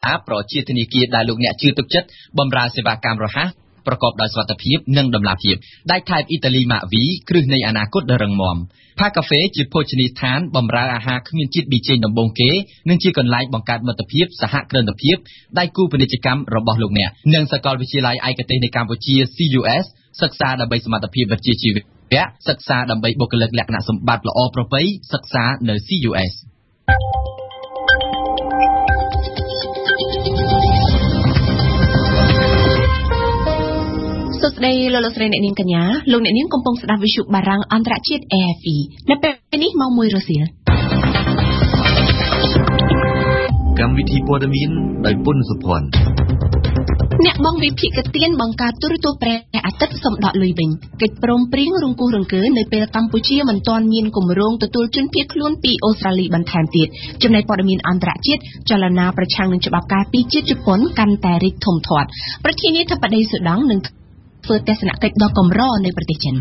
ថាប្រជាធនាគារដែលលោកអ្នកជឿទុកចិត្តបម្រើសេវាកម្មរហ័សប្រកបដោយសុវត្ថិភាពនិងតម្លាភាពដៃថែបអ៊ីតាលីម៉ាក់វីគ្រឹះនៃអនាគតដ៏រឹងមាំផាកាហ្វេជាភោជនីយដ្ឋានបម្រើអាហារគ្មានជាតិប៊ីចេងដំបូងគេនិងជាកន្លែងបង្កើតមិត្តភាពសហគ្រិនភាពដៃគូពាណិជ្ជកម្មរបស់លោកអ្នកនិងសាកលវិទ្យាល័យឯកទេសនៃកម្ពុជា CUS សិក្សាដើម្បីសមត្ថភាពវិជ្ជាជីវៈសិក្សាដើម្បីបុគ្គលិកលក្ខណៈសម្បត្តិល្អប្រពៃសិក្សានៅ CUS សួស្តីលោកស្រីអ្នកនាងកញ្ញាលោកអ្នកនាងកំពុងស្ដាប់វិទ្យុបារាំងអន្តរជាតិ AFE នៅពេលនេះម៉ោង 1 រសៀលកម្មវិធីព័ត៌មានដោយពុនសុភ័ណ្ឌអ្នកបងវិភាគទានបង្កើតទូរទស្សន៍ព្រះអាទិត្យសំដកលុយវិញកិច្ចព្រមព្រៀងរង្គោះរង្គើនៅពេលកម្ពុជាមិនទាន់មានគម្រោងទទួលជនភៀសខ្លួនពីអូស្ត្រាលីបន្ថែមទៀតចំណែកព័ត៌មានអន្តរជាតិចលនាប្រឆាំងនឹងច្បាប់ការពីជាតិជប៉ុនកាន់តែរីកធំធាត់ប្រធានាធិបតីស៊ូដង់នឹងធ្វើទស្សនកិច្ចដ៏កម្រនៅប្រទេសចិន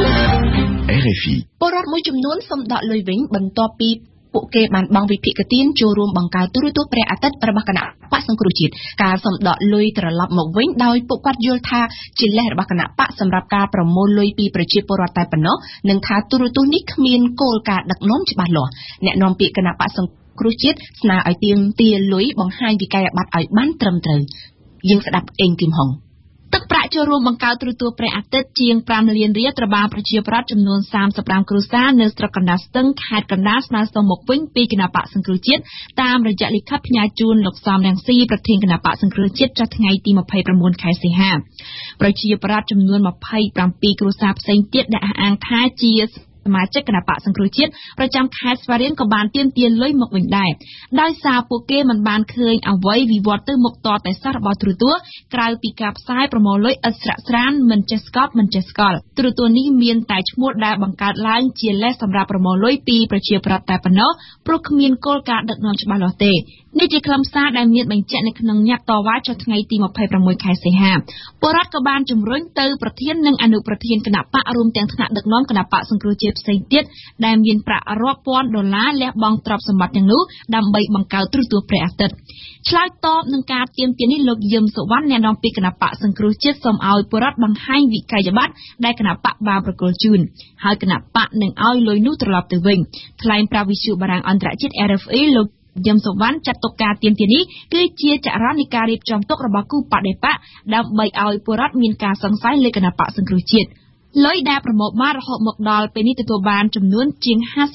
RFI ពលរដ្ឋមួយចំនួនសូមដកលុយវិញបន្ទាប់ពីពួកគេបានបង់វិភាគទានចូលរួមបង្កើតទូរទស្សន៍ព្រះអាទិត្យរបស់គណៈបកសង្គ្រោះជាតិការសូមដកលុយត្រឡប់មកវិញដោយពួកគាត់យល់ថាជាលេសរបស់គណៈបកសម្រាប់ការប្រមូលលុយពីប្រជាពលរដ្ឋតែប៉ុណ្ណោះនិងថាទូរទស្សន៍នេះគ្មានគោលការណ៍ដឹកនាំច្បាស់លាស់អ្នកនាំពាក្យគណៈបកសង្គ្រោះជាតិស្នើឲ្យទាមទារលុយបង្ហាញវិក័យប័ត្រឲ្យបានត្រឹមត្រូវយើងស្ដាប់អេងគឹមហុងទឹកប្រាក់ចូលរួមបង្កើតទូរទស្សន៍ព្រះអាទិត្យជាង5លានរៀលត្រូវបានប្រជាប្រដ្ឋចំនួន35គ្រួសារនៅស្រុកកណ្ដាលស្ទឹងខេត្តកណ្ដាលស្នើសុំមកវិញពីគណៈបកសង្គ្រោះជាតិតាមរយៈលិខិតផ្ញើជូនលោកសំរងស៊ីប្រធានគណៈបកសង្គ្រោះជាតិចុះថ្ងៃទី29ខែសីហាប្រជាប្រដ្ឋចំនួន27គ្រួសារផ្សេងទៀតដែលអះអាងថាជាសមាជិកគណៈបកសង្គ្រោះជាតិប្រចាំខេត្តស្វាយរៀងក៏បានទាមទារលុយមកវិញដែរដោយសារពួកគេមិនបានឃើញអ្វីវិវត្តទៅមុខតតែសោះរបស់ទូរទស្សន៍ក្រៅពីការផ្សាយប្រមូលលុយឥតស្រាកស្រានមិនចេះស្កប់មិនចេះស្កល់ទូរទស្សន៍នេះមានតែឈ្មោះដែលបង្កើតឡើងជាលេសសម្រាប់ប្រមូលលុយពីប្រជាប្រដ្ឋតែប៉ុណ្ណោះព្រោះគ្មានគោលការណ៍ដឹកនាំច្បាស់លាស់ទេនេះជាខ្លឹមសារដែលមានបញ្ជាក់នៅក្នុងញត្តិតវ៉ាចុះថ្ងៃទី26ខែសីហាពលរដ្ឋក៏បានជំរុញទៅប្រធាននិងអនុប្រធានគណៈបករួមទាំងថ្នាក់ដឹកនាំគណៈបកសង្គ្រោះជាតិផ្សេងទៀតដែលមានប្រាក់រាប់ពាន់ដុល្លារលះបង់ទ្រព្យសម្បត្តិទាំងនោះដើម្បីបង្កើតទូរទស្សន៍ព្រះអាទិត្យឆ្លើយតបនឹងការទាមទារនេះលោកយឹមសុវណ្ណអ្នកនាំពាក្យគណៈបកសង្គ្រោះជាតិសូមឲ្យពលរដ្ឋបង្ហាញវិក័យប័ត្រដែលគណៈបកបានប្រគល់ជូនហើយគណៈបកនឹងឲ្យលុយនោះត្រឡប់ទៅវិញថ្លែងប្រាប់វិទ្យុបារាំងអន្តរជាតិ RFA លោកយឹមសុវណ្ណចាត់ទុកការទាមទារនេះគឺជាចរន្តនៃការរៀបចំទុករបស់គូបដិបកដើម្បីឲ្យពលរដ្ឋមានការសង្ស័យលើគណៈបកសង្គ្រោះជាតិលុយដែលប្រមូលបានរហូតមកដល់ពេលនេះទទួលបានចំនួនជាង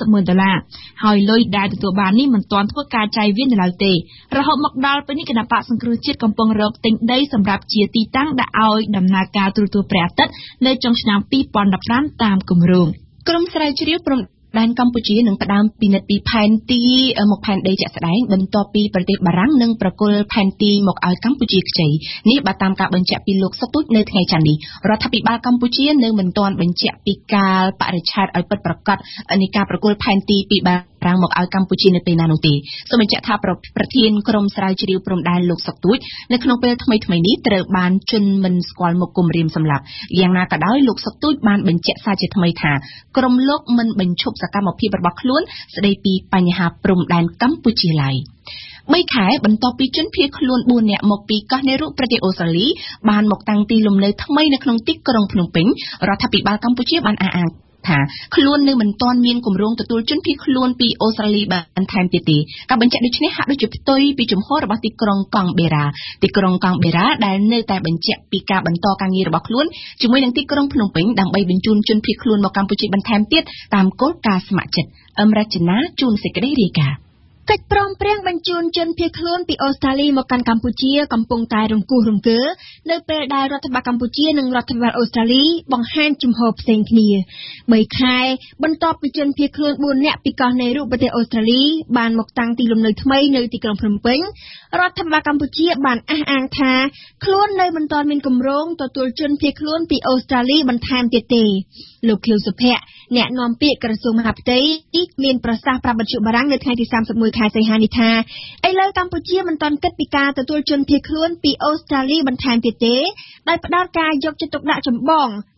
$50,000ហើយលុយដែលទទួលបាននេះមិនទាន់ធ្វើការចាយវាយនៅឡើយទេរហូតមកដល់ពេលនេះគណៈបកសង្គ្រោះជាតិកំពុងរកទិញដីសម្រាប់ជាទីតាំងដាក់ឲ្យដំណើរការទូរទស្សន៍ព្រះអាទិត្យនៅចុងឆ្នាំ2015តាមគម្រោងក្រុមស្រាវជ្រាវព្រំដែនកម្ពុជានឹងផ្ដើមពិនិត្យពីផែនទីមកផែនដីជាក់ស្ដែងបន្ទាប់ពីប្រទេសបារាំងនឹងប្រគល់ផែនទីមកឲ្យកម្ពុជាខ្ចីនេះបើតាមការបញ្ជាក់ពីលោកសុកទូចនៅថ្ងៃច័ន្ទនេះរដ្ឋាភិបាលកម្ពុជានៅមិនទាន់បញ្ជាក់ពីកាលបរិច្ឆេទឲ្យពិតប្រាកដនៃការប្រគល់ផែនទីពីបារាំងមកឲ្យកម្ពុជានៅពេលណានោះទេសូមបញ្ជាក់ថាប្រធានក្រុមស្រាវជ្រាវព្រំដែនលោកសុកទូចនៅក្នុងពេលថ្មីៗនេះត្រូវបានជន់មិនស្គាល់មុខគំរាមសម្លាប់យ៉ាងណាក៏ដោយលោកសុកទូចបានបញ្ជាក់សារជាថ្មីថាក្រុមលោកមិនបញ្ឈប់សកម្មភាពរបស់ខ្លួនស្ដីពីបញ្ហាព្រំដែនកម្ពុជាឡើយ3ខែបន្ទាប់ពីជនភៀសខ្លួន4នាក់មកពីកោះនេរុប្រទេសអូស្ត្រាលីបានមកតាំងទីលំនៅថ្មីនៅក្នុងទីក្រុងភ្នំពេញរដ្ឋាភិបាលកម្ពុជាបានអះអាងថាខ្លួននៅមិនទាន់មានគម្រោងទទួលជនភៀសខ្លួនពីអូស្ត្រាលីបន្ថែមទៀតទេការបញ្ជាក់ដូចនេះហាក់ដូចជាផ្ទុយពីជំហររបស់ទីក្រុងកង់បេរ៉ាទីក្រុងកង់បេរ៉ាដែលនៅតែបញ្ជាក់ពីការបន្តការងាររបស់ខ្លួនជាមួយនឹងទីក្រុងភ្នំពេញដើម្បីបញ្ជូនជនភៀសខ្លួនមកកម្ពុជាបន្ថែមទៀតតាមគោលការណ៍ស្ម័គ្រចិត្តអមរជនាជួនសេចក្តីរាយការណ៍កិច្ចព្រមព្រៀងបញ្ជូនជនភៀសខ្លួនពីអូស្ត្រាលីមកកាន់កម្ពុជាកំពុងតែរង្គោះរង្គើនៅពេលដែលរដ្ឋបាលកម្ពុជានិងរដ្ឋបាលអូស្ត្រាលីបង្ហាញជំហរផ្សេងគ្នា3ខែបន្ទាប់ពីជនភៀសខ្លួន4នាក់ពីកោះនេរុប្រទេសអូស្ត្រាលីបានមកតាំងទីលំនៅថ្មីនៅទីក្រុងភ្នំពេញរដ្ឋបាលកម្ពុជាបានអះអាងថាខ្លួននៅមិនទាន់មានគម្រោងទទួលជនភៀសខ្លួនពីអូស្ត្រាលីបន្ថែមទៀតទេលោកខៀវសុភ័ក្រអ្នកនាំពាក្យក្រសួងមហាផ្ទៃមានប្រសាសន៍ប្រាប់វិទ្យុបារាំងនៅថ្ងៃទី31ខែសីហានេះថាឥឡូវកម្ពុជាមិនទាន់គិតពីការទទួលជនភៀសខ្លួនពីអូស្ត្រាលីបន្ថែមទៀតទេដោយផ្ដោតការយកចិត្តទុកដាក់ចម្បង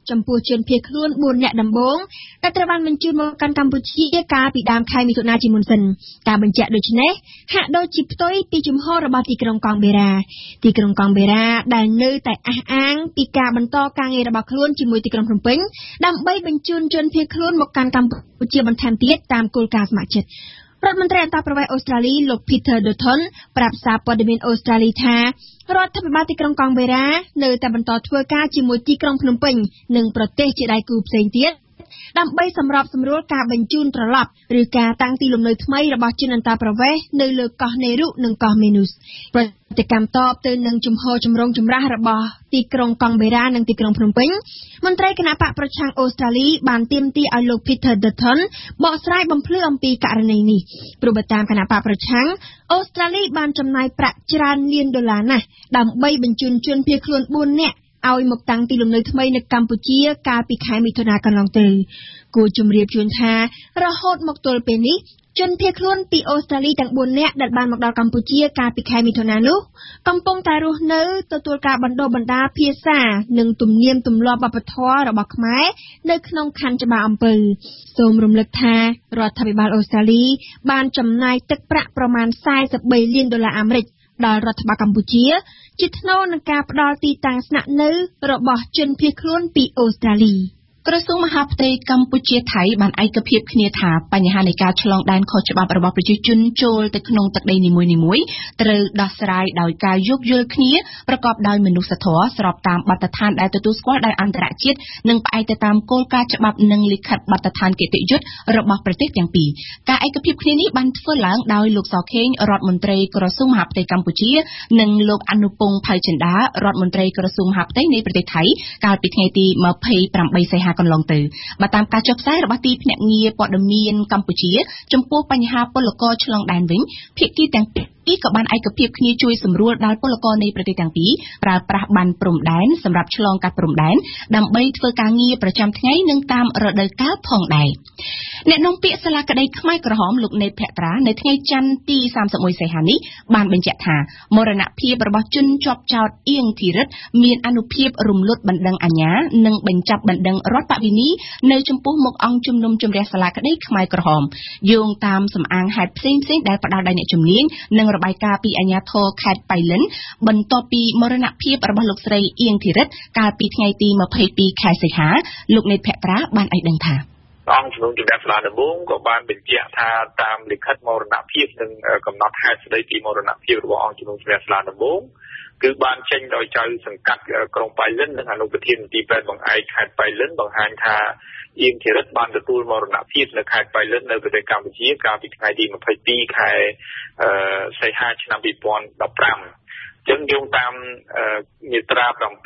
ចំពោះជនភៀសខ្លួន4នាក់ដំបូងដែលត្រូវបានបញ្ជូនមកកាន់កម្ពុជាកាលពីដើមខែមិថុនាជាមុនសិនការបញ្ជាក់ដូចនេះហាក់ដូចជាផ្ទុយពីជំហររបស់ទីក្រុងកង់បេរ៉ាដែលនៅតែអះអាងពីការបន្តការងាររបស់ខ្លួនជាមួយទីក្រុងភ្នំពេញដើម្បីបញ្ជូនជនភៀសខ្លួនមកកាន់កម្ពុជាបន្ថែមទៀតតាមគោលការណ៍ស្ម័គ្រចិត្តរដ្ឋមន្ត្រីអន្តរប្រវេសន៍អូស្ត្រាលីលោក Peter Dutton ប្រាប់សារព័ត៌មានអូស្ត្រាលីថារដ្ឋាភិបាលទីក្រុងកង់បេរ៉ានៅតែបន្តធ្វើការជាមួយទីក្រុងភ្នំពេញនិងប្រទេសជាដៃគូផ្សេងទៀតដើម្បីសម្របសម្រួលការបញ្ជូនត្រឡប់ឬការតាំងទីលំនៅថ្មីរបស់ជនអន្តរប្រវេសន៍នៅលើកោះនេរុនិងកោះមេនូសប្រតិកម្មតបទៅនឹងជំហរចម្រូងចម្រាសរបស់ទីក្រុងកង់បេរ៉ានិងទីក្រុងភ្នំពេញមន្ត្រីគណៈបកប្រឆាំងអូស្ត្រាលីបានទាមទារឲ្យលោក Peter Dutton បកស្រាយបំភ្លឺអំពីករណីនេះព្រោះបើតាមគណៈបកប្រឆាំងអូស្ត្រាលីបានចំណាយប្រាក់ច្រើនលានដុល្លារណាស់ដើម្បីបញ្ជូនជនភៀសខ្លួន4នាក់ឲ្យមកតាំងទីលំនៅថ្មីនៅកម្ពុជាកាលពីខែមិថុនាកន្លងទៅគួរជម្រាបជូនថារហូតមកទល់ពេលនេះជនភៀសខ្លួនពីអូស្ត្រាលីទាំង4នាក់ដែលបានមកដល់កម្ពុជាកាលពីខែមិថុនានោះកំពុងតែរស់នៅទទួលការបណ្ដុះបណ្ដាលភាសានិងទំនៀមទម្លាប់វប្បធម៌របស់ខ្មែរនៅក្នុងខណ្ឌច្បារអំពៅសូមរំលឹកថារដ្ឋាភិបាលអូស្ត្រាលីបានចំណាយទឹកប្រាក់ប្រមាណ43លានដុល្លារអាមេរិកដល់រដ្ឋបាលកម្ពុជាជាថ្នូរនឹងការផ្ដល់ទីតាំងស្នាក់នៅរបស់ជនភៀសខ្លួនពីអូស្ត្រាលីក្រសួងមហាផ្ទៃកម្ពុជាថៃបានឯកភាពគ្នាថាបញ្ហានៃការឆ្លងដែនខុសច្បាប់របស់ប្រជាជនចូលទៅក្នុងទឹកដីនីមួយៗត្រូវដោះស្រាយដោយការយោគយល់គ្នាប្រកបដោយមនុស្សធម៌ស្របតាមបទដ្ឋានដែលទទួលស្គាល់ដោយអន្តរជាតិនិងផ្អែកទៅតាមគោលការណ៍ច្បាប់និងលិខិតបទដ្ឋានគតិយុត្តរបស់ប្រទេសទាំងពីរការឯកភាពគ្នានេះបានធ្វើឡើងដោយលោកសខេងរដ្ឋមន្ត្រីក្រសួងមហាផ្ទៃកម្ពុជានិងលោកអនុពងផៅចិន្តារដ្ឋមន្ត្រីក្រសួងមហាផ្ទៃនៃប្រទេសថៃកាលពីថ្ងៃទី28សីហាកន្លងទៅបើតាមការចុះផ្សាយរបស់ទីភ្នាក់ងារព័ត៌មានកម្ពុជាចំពោះបញ្ហាពលករឆ្លងដែនវិញភាគីទាំងពីរក៏បានឯកភាពគ្នាជួយសម្រួលដល់ពលករនៃប្រទេសទាំងពីរប្រើប្រាស់ប័ណ្ណព្រំដែនសម្រាប់ឆ្លងកាត់ព្រំដែនដើម្បីធ្វើការងារប្រចាំថ្ងៃនិងតាមរដូវកាលផងដែរអ្នកនាំពាក្យសាលាក្តីខ្មែរក្រហមលោកណេតភក្ត្រានៅថ្ងៃច័ន្ទទី31សីហានេះបានបញ្ជាក់ថាមរណភាពរបស់ជនជាប់ចោទអៀងធីរិទ្ធមានអានុភាពរំលត់បណ្ដឹងអាជ្ញានិងបញ្ចប់បណ្ដឹងរដ្ឋបវេនីនៅចំពោះមុខអង្គជំនុំជម្រះសាលាក្តីខ្មែរក្រហមយោងតាមសំអាងហេតុផ្សេងៗដែលផ្ដល់ដោយអ្នកជំនាញនិងរបាយការណ៍ពីអាជ្ញាធរខេត្តបៃលិនបន្ទាប់ពីមរណភាពរបស់លោកស្រីអៀងធីរិទ្ធកាលពីថ្ងៃទី22ខែសីហាលោកណេតភក្ត្រាបានឲ្យដឹងថាអង្គជំនុំជម្រះសាលាដំបងក៏បានបញ្ជាក់ថាតាមលិខិតមរណភាពនិងកំណត់ហេតុស្តីពីមរណភាពរបស់អង្គជំនុំជម្រះសាលាដំបងគឺបានចេញដោយចៅសង្កាត់ក្រុងបៃលិននិងអនុប្រធានមន្ទីរពេទ្យបង្អែកខេត្តបៃលិនបង្ហាញថាអៀងធីរិទ្ធបានទទួលមរណភាពនៅខេត្តបៃលិននៅប្រទេសកម្ពុជាកាលពីថ្ងៃទី22ខែសីហាឆ្នាំ2015ចឹងយោងតាមមាត្រា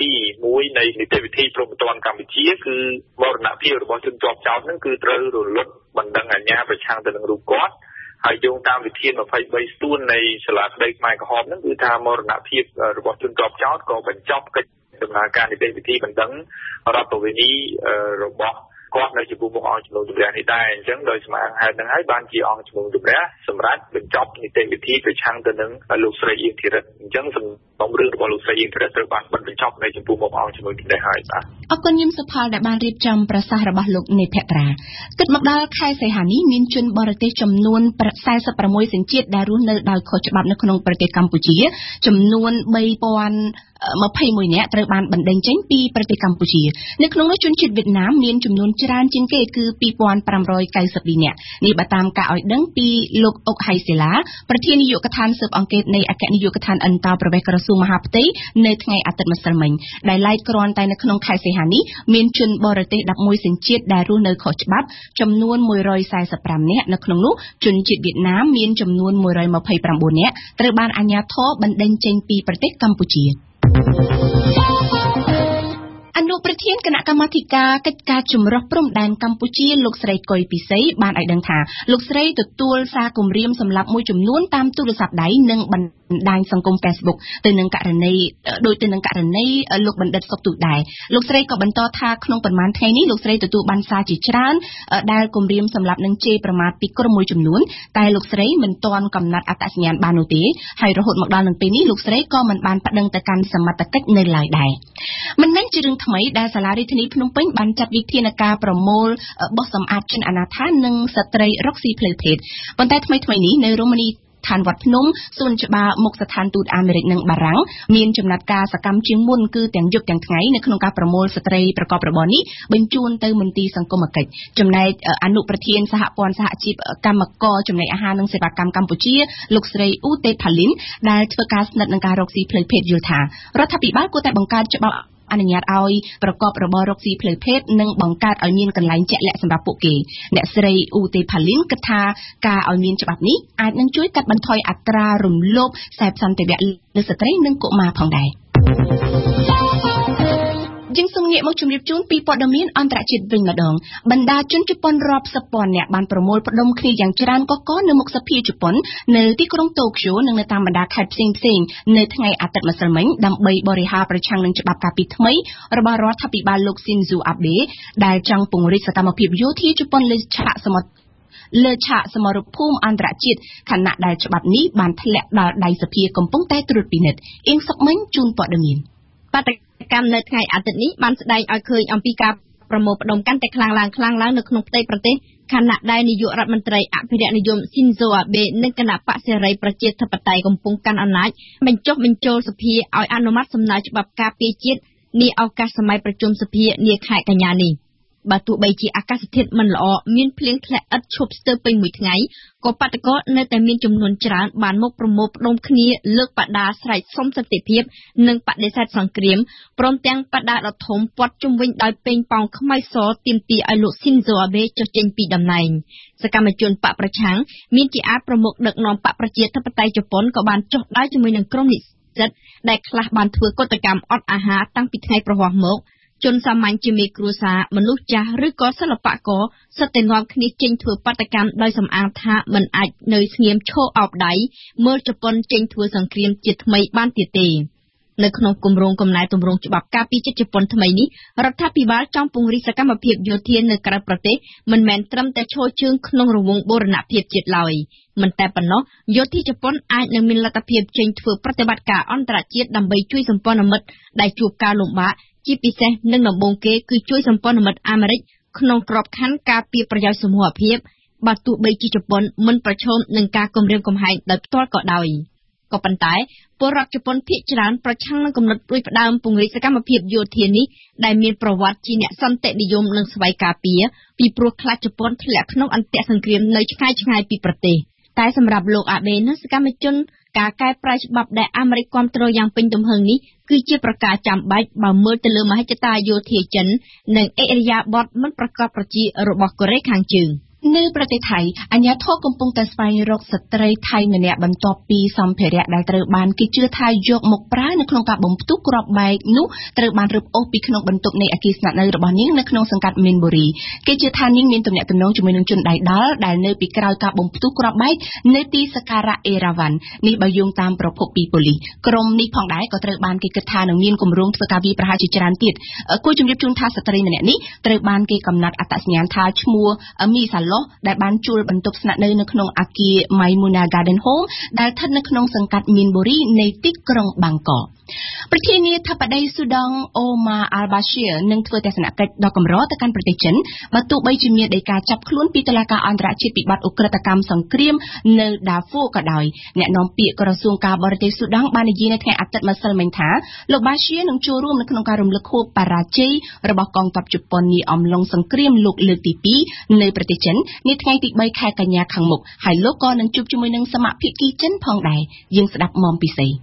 7មួយនៃនីតិវិធីព្រហ្មទណ្ឌកម្ពុជាគឺមរណភាពរបស់ជនជាប់ចោទនឹងគឺត្រូវរលត់បណ្ដឹងអាជ្ញាប្រឆាំងទៅនឹងរូបគាត់ហើយយោងតាមវិធាន23ស្ទួននៃសាលាក្តីខ្មែរក្រហមនឹងគឺថាមរណភាពរបស់ជនជាប់ចោទក៏បញ្ចប់កិច្ចដំណើរការនីតិវិធីបណ្ដឹងរដ្ឋបវេនីរបស់គាត់នៅចំពោះមុខអង្គជំនុំជម្រះនេះដែរអញ្ចឹងដោយស្មើហេតុនឹងហើយបានជាអង្គជំនុំជម្រះសម្រាប់បញ្ចប់នីតិវិធីប្រឆាំងទៅនឹងលោកស្រីអៀងធីរិទ្ធអញ្ចឹងសំណុំរឿងរបស់លោកស្រីអៀងធីរិទ្ធត្រូវបានបញ្ចប់នៅចំពោះមុខអង្គជំនុំជម្រះហើយបាទអរគុណញឹមសុផលដែលបានរៀបចំប្រសាសន៍របស់លោកនេតភក្ត្រាគិតមកដល់ខែសីហានេះមានជនបរទេសចំនួន46សញ្ជាតិដែលរស់នៅដោយខុសច្បាប់នៅក្នុងប្រទេសកម្ពុជាចំនួន3021នាក់ត្រូវបានបណ្តេញចេញពីប្រទេសកម្ពុជានៅក្នុងនោះជនជាតិវៀតណាមមានចំនួនច្រើនជាងគេគឺ2592នាក់នេះបើតាមការឲ្យដឹងពីលោកអុកហៃសេឡាប្រធាននាយកដ្ឋានស៊ើបអង្កេតនៃអគ្គនាយកដ្ឋានអន្តរប្រវេសន៍ក្រសួងមហាផ្ទៃនៅថ្ងៃអាទិត្យម្សិលមិញដែលឡែកគ្រាន់តែនៅក្នុងខែសីហានេះមានជនបរទេស11សញ្ជាតិដែលរស់នៅខុសច្បាប់ចំនួន145នាក់នៅក្នុងនោះជនជាតិវៀតណាមមានចំនួន129នាក់ត្រូវបានអាជ្ញាធរបណ្តេញចេញពីប្រទេសកម្ពុជាអនុប្រធានគណៈកម្មាធិការកិច្ចការចម្រុះព្រំដែនកម្ពុជាលោកស្រីកុយពិសីបានឲ្យដឹងថាលោកស្រីទទួលសារគម្រាមសម្លាប់មួយចំនួនតាមទូរស័ព្ទដៃនិងបណ្ដាញសង្គម Facebook ទៅនឹងករណីដោយទៅនឹងករណីលោកបណ្ឌិតសុកទូដែរលោកស្រីក៏បន្តថាក្នុងប៉ុន្មានថ្ងៃនេះលោកស្រីទទួលបានសារជាច្រើនដែលគំរាមសម្រាប់នឹងជេរប្រមាថពីក្រុមមួយចំនួនតែលោកស្រីមិនទាន់កំណត់អត្តសញ្ញាណបាននោះទេហើយរហូតមកដល់នឹងពេលនេះលោកស្រីក៏មិនបានប្តឹងទៅកាន់សមត្ថកិច្ចនៅឡើយដែរមិនមែនជារឿងថ្មីដែលសាលារាជធានីភ្នំពេញបានចាត់វិធានការប្រមូលបោះសម្អាតជនអនាថានិងស្ត្រីរកស៊ីផ្លូវភេទប៉ុន្តែថ្មីៗនេះនៅរមណីយដ្ឋានវត្តភ្នំសួនច្បារមុខស្ថានទូតអាមេរិកនិងបារាំងមានចំណាត់ការសកម្មជាងមុនគឺទាំងយប់ទាំងថ្ងៃនៅក្នុងការប្រមូលស្ត្រីប្រកបរបរនេះបញ្ជូនទៅមន្ទីរសង្គមគិច្ចចំណែកអនុប្រធានសហព័ន្ធសហជីពកម្មករចំណីអាហារនិងសេវាកម្មកម្ពុជាលោកស្រីអ៊ូតេផាលីនដែលធ្វើការស្និទ្ធនឹងការរកស៊ីផ្លូវភេទយល់ថារដ្ឋាភិបាលគួរតែបង្កើតច្បាប់អនុញ្ញាតឲ្យប្រកបរបររកស៊ីផ្លូវភេទនិងបង្កើតឲ្យមានកន្លែងជាក់លាក់សម្រាប់ពួកគេអ្នកស្រីអ៊ូតេផាលីនគិតថាការឲ្យមានច្បាប់នេះអាចនឹងជួយកាត់បន្ថយអត្រារំលោភសេពសន្តិវៈលើស្ត្រីនិងកុមារផងដែរយើងសូមងាកមកជម្រាបជូនពីព័ត៌មានអន្តរជាតិវិញម្ដងបណ្ដាជនជប៉ុនរាប់សិបពាន់នាក់បានប្រមូលផ្ដុំគ្នាយ៉ាងច្រើនកកនៅមុខសភាជប៉ុននៅទីក្រុងតូក្យូនិងនៅតាមបណ្ដាខេត្តផ្សេងៗនៅថ្ងៃអាទិត្យម្សិលមិញដើម្បីបរិហារប្រឆាំងនឹងច្បាប់ការពីថ្មីរបស់រដ្ឋាភិបាលលោកស៊ីនស៊ូអាបេដែលចង់ពង្រីកសកម្មភាពយោធាជប៉ុនលើឆាកសមរភូមិអន្តរជាតិខណៈដែលច្បាប់នេះបានធ្លាក់ដល់ដៃសភាកំពុងតែត្រួតពិនិត្យអៀងសុកមិញជូនព័ត៌មានបាតកម្មនៅថ្ងៃអាទិត្យនេះបានស្ដែងឲ្យឃើញអំពីការប្រមូលផ្ដុំកាន់តែខ្លាំងឡើងនៅក្នុងផ្ទៃប្រទេសខណៈដែលនាយករដ្ឋមន្ត្រីអភិរក្សនិយមស៊ីនហ្សូអាបេនិងគណៈបកសេរីប្រជាធិបតេយ្យកំពុងកាន់អំណាចបញ្ចុះបញ្ចូលសភាឲ្យអនុម័តសំណើច្បាប់ការពារជាតិនាឱកាសសម័យប្រជុំសភានាខែកញ្ញានេះបើទោះបីជាអាកាសធាតុមិនល្អមានភ្លៀងធ្លាក់ឥតឈប់ស្ទើរពេញមួយថ្ងៃក៏បាតុករនៅតែមានចំនួនច្រើនបានមកប្រមូលផ្ដុំគ្នាលើកបដាស្រែកសុំសន្តិភាពនិងបដិសេធសង្គ្រាមព្រមទាំងបដាដ៏ធំព័ទ្ធជុំវិញដោយពេញប៉ោងខ្មៅសទាមទារឲ្យលោកស៊ីនហ្សូអាបេចុះចេញពីតំណែងសកម្មជនបកប្រឆាំងមានជាអាចប្រមុខដឹកនាំបកប្រជាធិបតេយ្យជប៉ុនក៏បានចុះដើរជាមួយនឹងក្រុមនិស្សិតដែលខ្លះបានធ្វើកតកម្មអត់អាហារតាំងពីថ្ងៃប្រហ័សមកជនសាមញ្ញជាមេគ្រួសារមនុស្សចាស់ឬក៏សិល្បករសុទ្ធតែនាំគ្នាចេញធ្វើបាតកម្មដោយសំអាងថាមិនអាចនៅស្ងៀមឈរអោបដៃមើលជប៉ុនចេញធ្វើសង្គ្រាមជាថ្មីបានទៀតទេនៅក្នុងគម្រោងកំណែទម្រង់ច្បាប់ការពារជាតិជប៉ុនថ្មីនេះរដ្ឋាភិបាលចង់ពង្រីកសកម្មភាពយោធានៅក្រៅប្រទេសមិនមែនត្រឹមតែឈរជើងក្នុងរង្វង់បូរណភាពជាតិឡើយមិនតែប៉ុណ្ណោះយោធាជប៉ុនអាចនឹងមានលទ្ធភាពចេញធ្វើប្រតិបត្តិការអន្តរជាតិដើម្បីជួយសម្ព័ន្ធមិត្តដែលជួបការលំបាកជាពិសេសនឹងដំបូងគេគឺជួយសម្ព័ន្ធមិត្តអាមេរិកក្នុងក្របខ័ណ្ឌការពារប្រយោជន៍សមូហភាពបើទោះបីជាជប៉ុនមិនប្រឈមនឹងការគំរាមកំហែងដោយផ្ទាល់ក៏ដោយក៏ប៉ុន្តែពលរដ្ឋជប៉ុនភាគច្រើនប្រឆាំងនឹងគំនិតផ្ដួចផ្ដើមពង្រីកសកម្មភាពយោធានេះដែលមានប្រវត្តិជាអ្នកសន្តិនិយមនិងស្វ័យការពារពីព្រោះខ្លាចជប៉ុនធ្លាក់ក្នុងអន្ទាក់សង្គ្រាមនៅឆ្ងាយពីប្រទេសតែសម្រាប់លោកអាបេនិងសកម្មជនការកែប្រែច្បាប់ដែលអាមេរិកគាំទ្រយ៉ាងពេញទំហឹងនេះគឺជាប្រការចាំបាច់បើមើលទៅលើមហិច្ឆតាយោធាចិននិងឥរិយាបថមិនប្រកបប្រជារបស់កូរ៉េខាងជើងនៅប្រទេសថៃអាជ្ញាធរកំពុងតែស្វែងរកស្ត្រីថៃម្នាក់បន្ទាប់ពីសម្ភារៈដែលត្រូវបានគេជឿថាយកមកប្រើនៅក្នុងការបំផ្ទុះគ្រាប់បែកនោះត្រូវបានរឹបអូសពីក្នុងបន្ទប់នៃអគារស្នាក់នៅរបស់នាងនៅក្នុងសង្កាត់មីនបូរីគេជឿថានាងមានទំនាក់ទំនងជាមួយនឹងជនដៃដល់ដែលនៅពីក្រោយការបំផ្ទុះគ្រាប់បែកនៅទីសក្ការៈអេរ៉ាវ៉ាន់នេះបើយោងតាមប្រភពពីប៉ូលីសក្រុមនេះផងដែរក៏ត្រូវបានគេគិតថានឹងមានគម្រោងធ្វើការវាយប្រហារជាច្រើនទៀតគួរជម្រាបជូនថាស្ត្រីម្នាក់នេះត្រូវបានគេកំណត់អត្តសញ្ញាណថាឈ្មោះមីសាឡូដែលបានជួលបន្ទប់ស្នាក់នៅនៅក្នុងអគារ Maimuna Garden Home ដែលស្ថិតនៅក្នុងសង្កាត់មីនបូរីនៃទីក្រុងបាងកកប្រធានាធិបតីស៊ូដង់អូម៉ាអាល់បាឈៀនឹងធ្វើទស្សនកិច្ចដ៏កម្រទៅកាន់ប្រទេសចិនបើទោះបីជាមានដីកាចាប់ខ្លួនពីតុលាការអន្តរជាតិពីបទឧក្រិដ្ឋកម្មសង្គ្រាមនៅដាហ្វូក៏ដោយអ្នកនាំពាក្យក្រសួងការបរទេសស៊ូដង់បាននិយាយនៅថ្ងៃអាទិត្យម្សិលមិញថាលោកបាឈៀនឹងចូលរួមនៅក្នុងការរំលឹកខួបបរាជ័យរបស់កងទ័ពជប៉ុននាអំឡុងសង្គ្រាមលោកលើកទី2នៅប្រទេសចិននាថ្ងៃទី3ខែកញ្ញាខាងមុខហើយលោកក៏នឹងជួបជាមួយនឹងសមាភិកីចិនផងដែរយើងស្ដាប់មុំពិសេស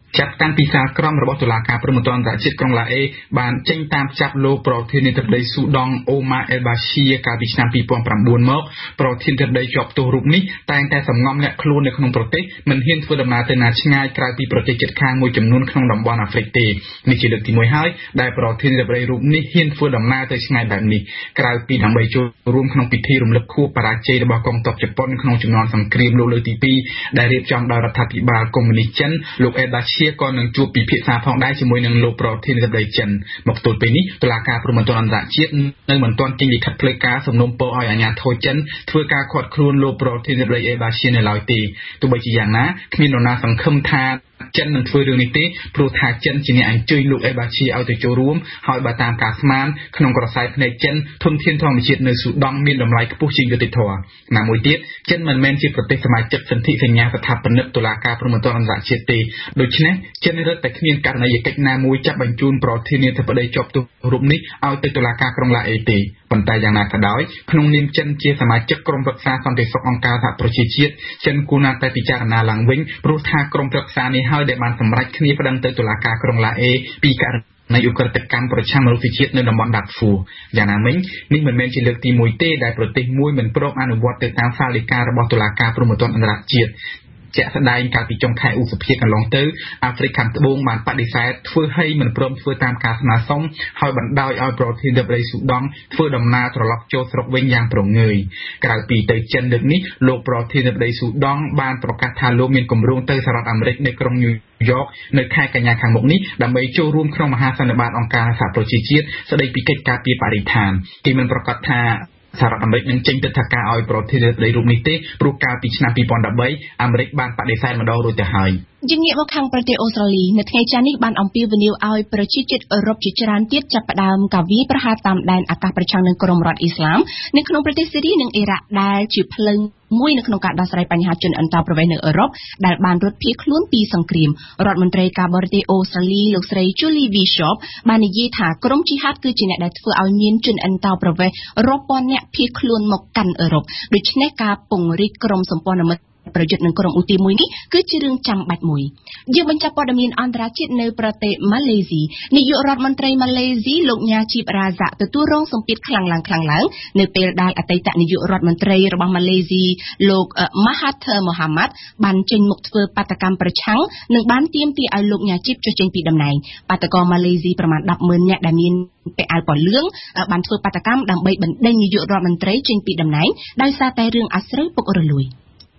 ចាប់តាំងពីសារក្រមរបស់តុលាការព្រហ្មទណ្ឌអន្តរជាតិក្រុងឡាអេបានចេញតាមចាប់លោកប្រធានាធិបតីស៊ូដង់អូម៉ាអែលបាឈៀកាលពីឆ្នាំ2009មកប្រធានាធិបតីជាប់ទោសរូបនេះតែងតែសម្ងំលាក់ខ្លួននៅក្នុងប្រទេសមិនហ៊ានធ្វើដំណើរទៅណាឆ្ងាយក្រៅពីប្រទេសជិតខាងមួយចំនួនក្នុងតំបន់អាហ្វ្រិកទេនេះជាលើកទី1ហើយដែលប្រធានាធិបតីរូបនេះហ៊ានធ្វើដំណើរទៅឆ្ងាយបែបនេះក្រៅពីដើម្បីចូលរួមក្នុងពិធីរំលឹកខួបបរាជ័យរបស់កងទ័ពជប៉ុនក្នុងជំនាន់សង្គ្រាមលោកលើកទី2ដែលរៀបចំដោយរដ្ឋាភិបាលកុម្មុយនីសចិនលោកអែលបាឈៀក៏នឹងជួបពិភាក្សាផងដែរជាមួយនឹងលោកប្រធានាធិបតីចិនមកទល់ពេលនេះតុលាការព្រហ្មទណ្ឌអន្តរជាតិនៅមិនទាន់ចេញលិខិតផ្លូវការសំណូមពរឲ្យអាជ្ញាធរចិនធ្វើការឃាត់ខ្លួនលោកប្រធានាធិបតីអែលបាឈៀនៅឡើយទេទោះបីជាយ៉ាងណាគ្មាននរណាសង្ឃឹមថាចិននឹងធ្វើរឿងនេះទេព្រោះថាចិនជាអ្នកអញ្ជើញលោកអេបាឈីឲ្យទៅចូលរួមហើយបើតាមការស្មានក្នុងក្រសែភ្នែកចិនធនធានធម្មជាតិនៅស៊ូដង់មានតម្លៃខ្ពស់ជាងយុត្តិធម៌ណាមួយទៀតចិនមិនមែនជាប្រទេសសមាជិកសន្ធិសញ្ញាស្ថាបនិកតុលាការព្រហ្មទណ្ឌអន្តរជាតិទេដូច្នេះចិនរឹតតែគ្មានករណីយកិច្ចណាមួយចាប់បញ្ជូនប្រធានាធិបតីជាប់ទោសរូបនេះឲ្យទៅតុលាការក្រុងឡាអេទេប៉ុន្តែយ៉ាងណាក៏ដោយក្នុងនាមចិនជាសមាជិកក្រុមប្រឹក្សាសន្តិសុខអង្គការសហប្រជាជាតិចិនគួរណាស់តែពិចារណាឡើងវិញព្រោះថាក្រុមប្រឹក្សានេះហើយដែលបានសម្រេចគ្នាប្តឹងទៅតុលាការក្រុងឡាអេពីករណីឧក្រិដ្ឋកម្មប្រឆាំងមនុស្សជាតិនៅតំបន់ដាត់ហ្វូយ៉ាងណាមិញនេះមិនមែនជាលើកទី1ទេដែលប្រទេសមួយមិនព្រមអនុវត្តទៅតាមសាលដីការបស់តុលាការព្រហ្មទណ្ឌអន្តរជាតិជាក់ស្ដែងកាលពីចុងខែឧសភាកន្លងទៅអាហ្វ្រិកខាងត្បូងបានបដិសេធធ្វើឲ្យមិនព្រមធ្វើតាមការស្នើសុំហើយបណ្ដោយឲ្យប្រធានាធិបតីស៊ូដង់ធ្វើដំណើរត្រឡប់ចូលស្រុកវិញយ៉ាងប្រងើយក្រៅពីទៅចិនលើកនេះលោកប្រធានាធិបតីស៊ូដង់បានប្រកាសថាលោកមានគម្រោងទៅសហរដ្ឋអាមេរិកនៅក្រុងញូវយ៉កនៅខែកញ្ញាខាងមុខនេះដើម្បីចូលរួមក្នុងមហាសន្និបាតអង្គការសហប្រជាជាតិស្ដីពីកិច្ចការពារបរិស្ថានគេមិនប្រកាសថាសហរដ្ឋអាមេរិកនឹងចេញទិដ្ឋាការឲ្យប្រធានាធិបតីរូបនេះទេព្រោះកាលពីឆ្នាំ2013អាមេរិកបានបដិសេធម្ដងរួចទៅហើយយើងងាកមកខាងប្រទេសអូស្ត្រាលីនៅថ្ងៃច័ន្ទនេះបានអំពាវនាវឲ្យប្រជាជាតិអឺរ៉ុបជាច្រើនទៀតចាប់ផ្ដើមការវាយប្រហារតាមដែនអាកាសប្រឆាំងនឹងក្រុមរដ្ឋអ៊ីស្លាមនៅក្នុងប្រទេសស៊ីរីនិងអ៊ីរ៉ាក់ដែលជាផ្លូវមួយនៅក្នុងការដោះស្រាយបញ្ហាជនអន្តោប្រវេសន៍នៅអឺរ៉ុបដែលបានរត់ភៀសខ្លួនពីសង្គ្រាមរដ្ឋមន្ត្រីការបរទេសអូស្ត្រាលីលោកស្រី Julie Bishop បាននិយាយថាក្រុមជីហាតគឺជាអ្នកដែលធ្វើឲ្យមានជនអន្តោប្រវេសន៍រាប់ពាន់នាក់ភៀសខ្លួនមកកាន់អឺរ៉ុបដូច្នេះការពង្រីកក្រុមសម្ព័ន្ធមិត្តប្រយុទ្ធនឹងក្រុមឧទាមួយនេះគឺជារឿងចាំបាច់មួយយើងបញ្ចប់ព័ត៌មានអន្តរជាតិនៅប្រទេសម៉ាឡេស៊ីនាយករដ្ឋមន្ត្រីម៉ាឡេស៊ីលោកញ៉ាជីបរ៉ាហ្សាក់ទទួលរងសម្ពាធខ្លាំងឡើងនៅពេលដែលអតីតនាយករដ្ឋមន្ត្រីរបស់ម៉ាឡេស៊ីលោកម៉ាហាធឺម៉ូហាម៉ាត់បានចេញមុខធ្វើបាតកម្មប្រឆាំងនិងបានទាមទារឲ្យលោកញ៉ាជីបចុះចេញពីតំណែងបាតកោម៉ាឡេស៊ីប្រមាណ 10,000 នាក់ដែលមានពាក់អាវពណ៌លឿងបានធ្វើបាតកម្មដើម្បីបណ្ដេញនាយករដ្ឋមន្ត្រីចេញពីតំណែងដោយសារតែរឿងអាស្រូវពុករលួយ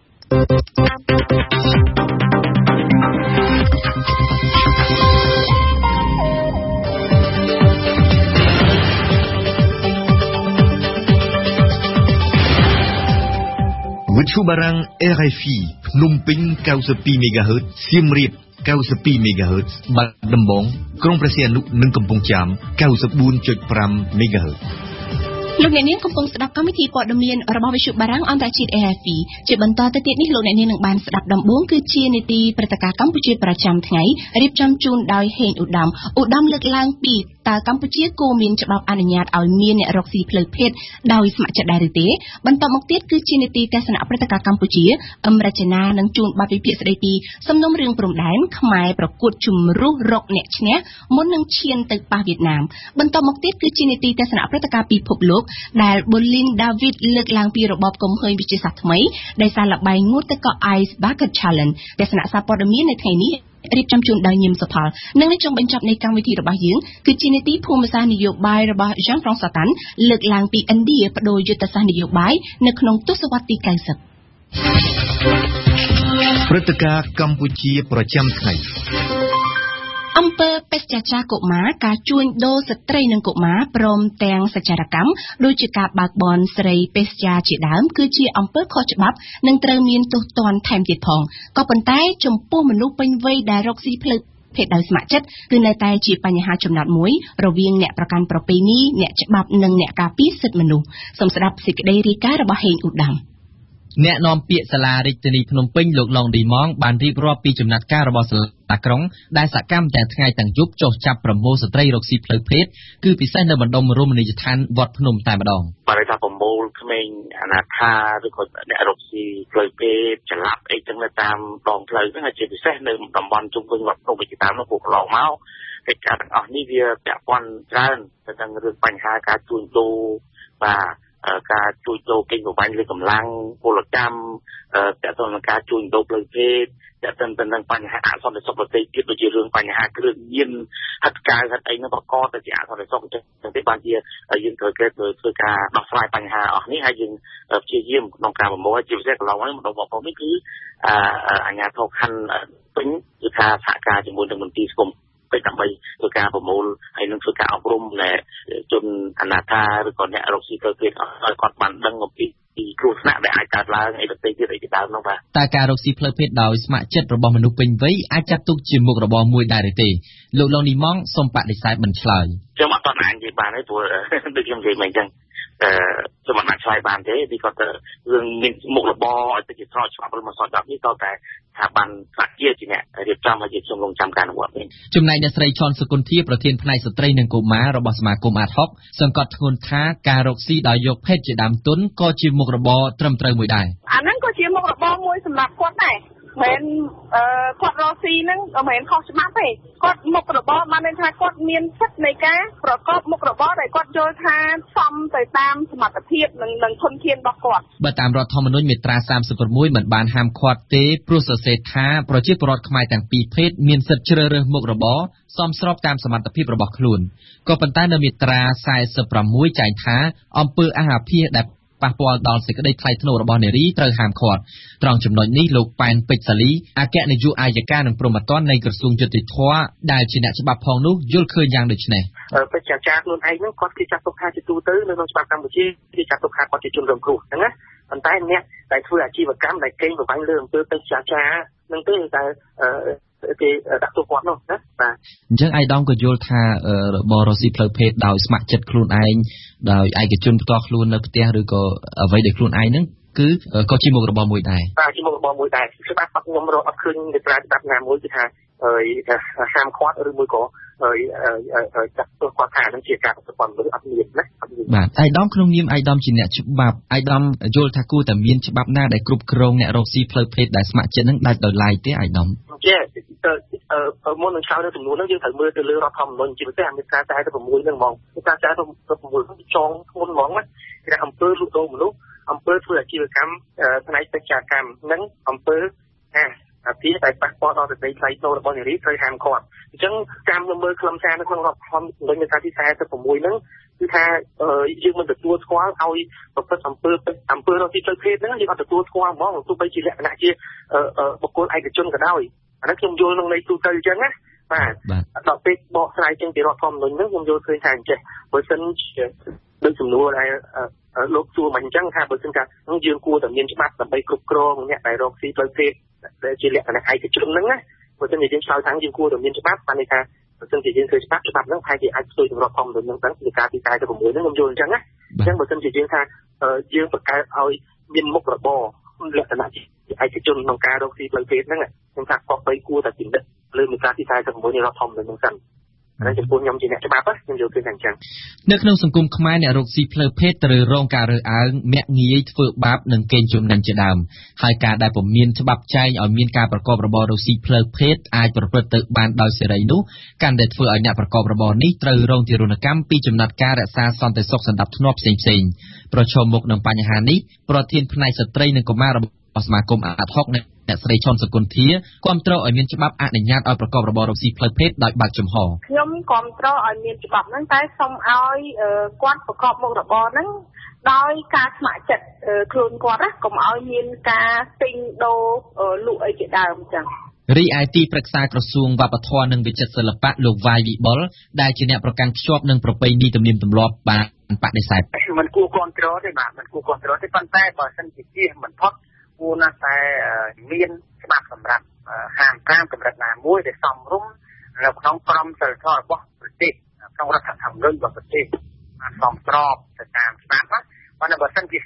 វិទ្យុបារាំង RFI ភ្នំពេញ 92 MHz សៀមរាប 92 MHz បាត់ដំបងក្រុងព្រះសីហនុនិងកំពង់ចាម 94.5 MHz លោកអ្នកនាងកំពុងស្ដាប់កម្មវិធីព័ត៌មានរបស់វិទ្យុបារាំងអន្តរជាតិ RFI ជាបន្តទៅទៀតនេះលោកអ្នកនាងនឹងបានស្ដាប់ដំបូងគឺជានីតិព្រឹត្តិការណ៍កម្ពុជាប្រចាំថ្ងៃរៀបចំជូនដោយហេងឧត្តមលើកឡើងពីតើកម្ពុជាគួរមានច្បាប់អនុញ្ញាតឲ្យមានអ្នករកស៊ីផ្លូវភេទដោយស្ម័គ្រចិត្តដែរឬទេបន្តមកទៀតគឺជានីតិទស្សនៈព្រឹត្តិការណ៍កម្ពុជារចនានិងជូនបទវិភាគស្ដីពីសំណុំរឿងព្រំដែនខ្មែរប្រកួតជំរុះរកអ្នកឈ្នះមុននឹងឈានទៅប៉ះវៀតណាមបន្តមកទៀតគឺជានីតិទស្សនៈព្រឹត្តិការណ៍ពិភពលោកដែល Bolin David លើកឡើងពីរបបកំហើញវិទ្យាសាស្ត្រថ្មីដែលសារល្បែងងូតទឹកកក Ice Bucket Challenge ទស្សនៈសារព័ត៌មាននៅថ្ងៃនេះរៀបចំជូនដោយញឹមសុផលនិងនៅចុងបញ្ចប់នៃកម្មវិធីរបស់យើងគឺជានីតិភូមិសាស្ត្រនយោបាយរបស់ Jean-François Satan លើកឡើងពីឥណ្ឌាបដូរយុទ្ធសាស្ត្រនយោបាយនៅក្នុងទសវត្សរ៍ទី 90 ព្រឹត្តិការណ៍កម្ពុជាប្រចាំថ្ងៃអំពើបេសកចាកុមារការជួញដូរស្ត្រីនិងកុមារព្រមទាំងសច្ចារកម្មដូចជាការបើកបរស្រីបេសកជាដើមគឺជាអំពើខុសច្បាប់និងត្រូវមានទោសទណ្ឌថែមទៀតផងក៏ប៉ុន្តែចំពោះមនុស្សពេញវ័យដែលរកស៊ីផ្លូវភេទដោយស្ម័គ្រចិត្តគឺនៅតែជាបញ្ហាចំណត់មួយរវាងអ្នកប្រកាន់ប្រពៃណីអ្នកច្បាប់និងអ្នកការពារសិទ្ធិមនុស្សសូមស្ដាប់សេចក្តីរាយការណ៍របស់ហេងឧត្តមអ្នកនាំពាក្យសាលារាជធានីភ្នំពេញលោកឡុងឌីម៉ងបានរៀបរាប់ពីចំណាត់ការរបស់សាលាក្រុងដែលសកម្មទាំងថ្ងៃទាំងយប់ចុះចាប់ប្រមូលស្ត្រីរកស៊ីផ្លូវភេទគឺពិសេសនៅបណ្ដុំរមណីយដ្ឋានវត្តភ្នំតែម្ដងបាទថាប្រមូលក្មេងអនាថាឬក៏អ្នករកស៊ីផ្លូវភេទចល័តអីចឹងនៅតាមដងផ្លូវហ្នឹងជាពិសេសនៅតំបន់ជុំវិញវត្តភ្នំជាតាមនោះពួកកន្លងមកកិច្ចការទាំងអស់នេះវាពាក់ព័ន្ធច្រើនទៅនឹងរឿងបញ្ហាការជួញដូរបាទការជួញដូរកេងប្រវ័ញ្ចលើកម្លាំងពលកម្មពាក់ព័ន្ធនឹងការជួញដូរផ្លូវភេទពាក់ព័ន្ធទៅនឹងបញ្ហាអសន្តិសុខប្រទេសជាតិដូចជារឿងបញ្ហាគ្រឿងញៀនហិតកាវហិតអីនោះបកកទៅជាអសន្តិសុខចឹងទេបានជាយើងត្រូវគេធ្វើការដោះស្រាយបញ្ហាអស់នេះហើយយើងព្យាយាមក្នុងការប្រមូលជាពិសេសកន្លងមកម្ដងបងប្អូននេះគឺអាជ្ញាធរខណ្ឌពេញគឺថាសហការជាមួយនឹងមន្ទីរសង្គមពេលដើម្បីធ្វើការប្រមូលហើយនឹងធ្វើការអប់រំជនអនាថាឬក៏អ្នករកស៊ីផ្លូវភេទឲ្យគាត់បានដឹងអំពីគ្រោះថ្នាក់ដែលអាចកើតឡើងអីទៅទៀតអីជាដើមនោះបាទតែការរកស៊ីផ្លូវភេទដោយស្ម័គ្រចិត្តរបស់មនុស្សពេញវ័យអាចចាត់ទុកជាមុខរបរមួយដែរទេលោកឡុងឌីម៉ងសូមបដិសេធមិនឆ្លើយខ្ញុំអត់ទាន់និយាយបានទេព្រោះដូចខ្ញុំនិយាយមិនអញ្ចឹងខ្ញុំមិនអាចឆ្លើយបានទេពីគាត់ទៅរឿងមានមុខរបរឲ្យទៅជាស្របច្បាប់ឬមិនស្របច្បាប់នេះក៏តែថាបានស្លាកជាអ្នករៀបចំឲ្យជាខ្ញុំរងចាំការអនុវត្តនេះចំណែកអ្នកស្រីឈុនសុគន្ធាប្រធានផ្នែកស្ត្រីនិងកុមាររបស់សមាគមអាតហុកសង្កត់ធ្ងន់ថាការរកស៊ីដោយយកភេទជាដើមទុនក៏ជាមុខរបរត្រឹមត្រូវមួយដែរអាហ្នឹងក៏ជាមុខរបរមួយសម្រាប់គាត់ដែរមិនគាត់រកស៊ីហ្នឹងមិនមែនខុសច្បាប់ទេគាត់មុខរបរបានន័យថាគាត់មានសិទ្ធិនៃការប្រកបមុខរបរដែលគាត់យល់ថាសមទៅតាមសមត្ថភាពនិងធនធានរបស់គាត់បើតាមរដ្ឋធម្មនុញ្ញមាត្រា36មិនបានហាមឃាត់ទេព្រោះសរសេរថាប្រជាពលរដ្ឋខ្មែរទាំងពីរភេទមានសិទ្ធិជ្រើសរើសមុខរបរសមស្របតាមសមត្ថភាពរបស់ខ្លួនក៏ប៉ុន្តែនៅមាត្រា46ចែងថាអំពើអាហាភាសដែលប៉ះពាល់ដល់សេចក្តីថ្លៃថ្នូររបស់នារីត្រូវហាមឃាត់ត្រង់ចំណុចនេះលោកប៉ែនពេជ្រសាលីអគ្គនាយកអាយកានិងព្រហ្មទណ្ឌនៃក្រសួងយុតិធម៌ដែលជាអ្នកច្បាប់ផងនោះយល់ឃើញយ៉ាងដូចនេះពេជ្រចាខ្លួនឯងហ្នឹងគាត់គេចាត់ទុកថាជាទូទៅនៅក្នុងច្បាប់កម្ពុជាគេចាត់ទុកថាគាត់ជាជនរងគ្រោះហ្នឹងណាប៉ុន្តែអ្នកដែលធ្វើអាជីវកម្មដែលកេងប្រវ័ញ្ចលើអំពើពេជ្រចានឹងទេតែគេដាក់ទោសគាត់នោះណាបាទអញ្ចឹងអាយដាមក៏យល់ថារបររកស៊ីផ្លូវភេទដោយស្ម័គ្រចិត្តខ្លួនឯងដោយឯកជនផ្ទាល់ខ្លួននៅផ្ទះឬក៏អ្វីដែលខ្លួនឯងហ្នឹងគឺក៏ជាមុខរបរមួយដែរបាទជាមុខរបរមួយដែរច្បាប់ខ្ញុំរកអត់ឃើញមាត្រាច្បាប់ណាមួយគឺថាហាមឃាត់ឬមួយក៏ចាត់ទោសគាត់ថានឹងជាការប្រព័ន្ធឬអត់មានណាអត់មានបាទអាយដាមក្នុងនាមអាយដាមជាអ្នកច្បាប់អាយដាមយល់ថាគួរតែមានច្បាប់ណាដែលគ្រប់គ្រងអ្នករកស៊ីផ្លូវភេទដែលស្ម័គ្រចិត្តនឹងដាច់ដោយឡែកទេអាយដាមចេះមុននឹងឆ្លើយនៅចំនួនហ្នឹងយើងត្រូវមើលទៅលើរដ្ឋធម្មនុញ្ញជាពិសេសអាមាត្រា46ហ្នឹងហ្មងមាត្រា46ចងធ្ងន់ហ្មងណាគេថាអំពើលួចដូរមនុស្សអំពើធ្វើអាជីវកម្មផ្នែកពេជ្រកម្មនិងអំពើអាពាហ៍ដែលប៉ះពាល់ដល់សេចក្តីថ្លៃថ្នូររបស់នារីត្រូវហាមឃាត់អញ្ចឹងតាមខ្ញុំមើលខ្លឹមសារនៅក្នុងរដ្ឋធម្មនុញ្ញមាត្រា46ហ្នឹងគឺថាយើងមិនទទួលស្គាល់ឲ្យប្រព្រឹត្តអំពើរកស៊ីផ្លូវភេទហ្នឹងយើងអត់ទទួលស្គាល់ហ្មងទោះបីជាលក្ខណៈជាបុគ្គលឯកជនក៏ដោយអានេះខ្ញុំយល់ក្នុងន័យទូទៅអញ្ចឹងណាបាទដល់ពេលបកស្រាយចេញពីរដ្ឋធម្មនុញ្ញហ្នឹងខ្ញុំយល់ឃើញថាអញ្ចឹងបើសិនជាដូចសំណួរដែលលោកសួរមកអញ្ចឹងថាបើសិនថាយើងគួរតែមានច្បាប់ដើម្បីគ្រប់គ្រងអ្នកដែលរកស៊ីផ្លូវភេទដែលជាលក្ខណៈឯកជនហ្នឹងណាបើសិនជាយើងឆ្លើយថាយើងគួរតែមានច្បាប់បានន័យថាបើសិនជាយើងធ្វើច្បាប់ហ្នឹងហើយគេអាចធ្វើក្នុងរដ្ឋធម្មនុញ្ញហ្នឹងទៅពីការពី46ហ្នឹងខ្ញុំយល់អញ្ចឹងណាអញ្ចឹងបើសិនជាយើងថាយើងបង្កើតឲ្យមានមុខរបរលក្ខណៈជាឯកជនក្នុងការរកស៊ីផ្លូវភេទហ្នឹងខ្ញុំថាគាត់បីគួរតែពិនិត្យលើមាត្រា46នៃរដ្ឋធម្មនុញ្ញហ្នឹងសិនហើយចំពោះខ្ញុំជាអ្នកច្បាប់ខ្ញុំយល់ឃើញថាអញ្ចឹងនៅក្នុងសង្គមខ្មែរអ្នករកស៊ីផ្លូវភេទត្រូវរងការរើសអើងមាក់ងាយធ្វើបាបនិងកេងចំណេញជាដើមហើយការដែលពុំមានច្បាប់ចែងឲ្យមានការប្រកបរបររកស៊ីផ្លូវភេទអាចប្រព្រឹត្តទៅបានដោយសេរីនោះកាន់តែធ្វើឲ្យអ្នកប្រកបរបរនេះត្រូវរងទារុណកម្មពីចំណាត់ការរក្សាសន្តិសុខសណ្ដាប់ធ្នាប់ផ្សេងៗប្រឈមមុខនឹងបញ្ហានេះប្រធានផ្នែកស្ត្រីនិងកុមាររបស់សមាគមអាតហុកអ្នកស្រីឈុនសុគន្ធាគាំទ្រឲ្យមានច្បាប់អនុញ្ញាតឲ្យប្រកបរបររកស៊ីផ្លូវភេទដោយបើកចំហខ្ញុំគាំទ្រឲ្យមានច្បាប់ហ្នឹងតែសូមឲ្យគាត់ប្រកបមុខរបរហ្នឹងដោយការស្ម័គ្រចិត្តខ្លួនគាត់ណាកុំឲ្យមានការទិញដូរលក់អីជាដើមចឹងរីឯទីប្រឹក្សាក្រសួងវប្បធម៌និងវិចិត្រសិល្បៈលោកវាយវិបុលដែលជាអ្នកប្រកាន់ខ្ជាប់នឹងប្រពៃណីទំនៀមទម្លាប់បានបដិសេធមិនគួរគាំទ្រទេបាទមិនគួរគាំទ្រទេប៉ុន្តែបើសិនជាជៀសមិនផុតគួរណាស់តែមានច្បាប់សម្រាប់ហាម5កម្រិតណាមួយដែលសមរម្យនៅក្នុងក្រមសីលធម៌របស់ប្រទេសក្នុងរដ្ឋធម្មនុញ្ញរបស់ប្រទេសសមស្របទៅតាមច្បាប់ណាបើសិនជា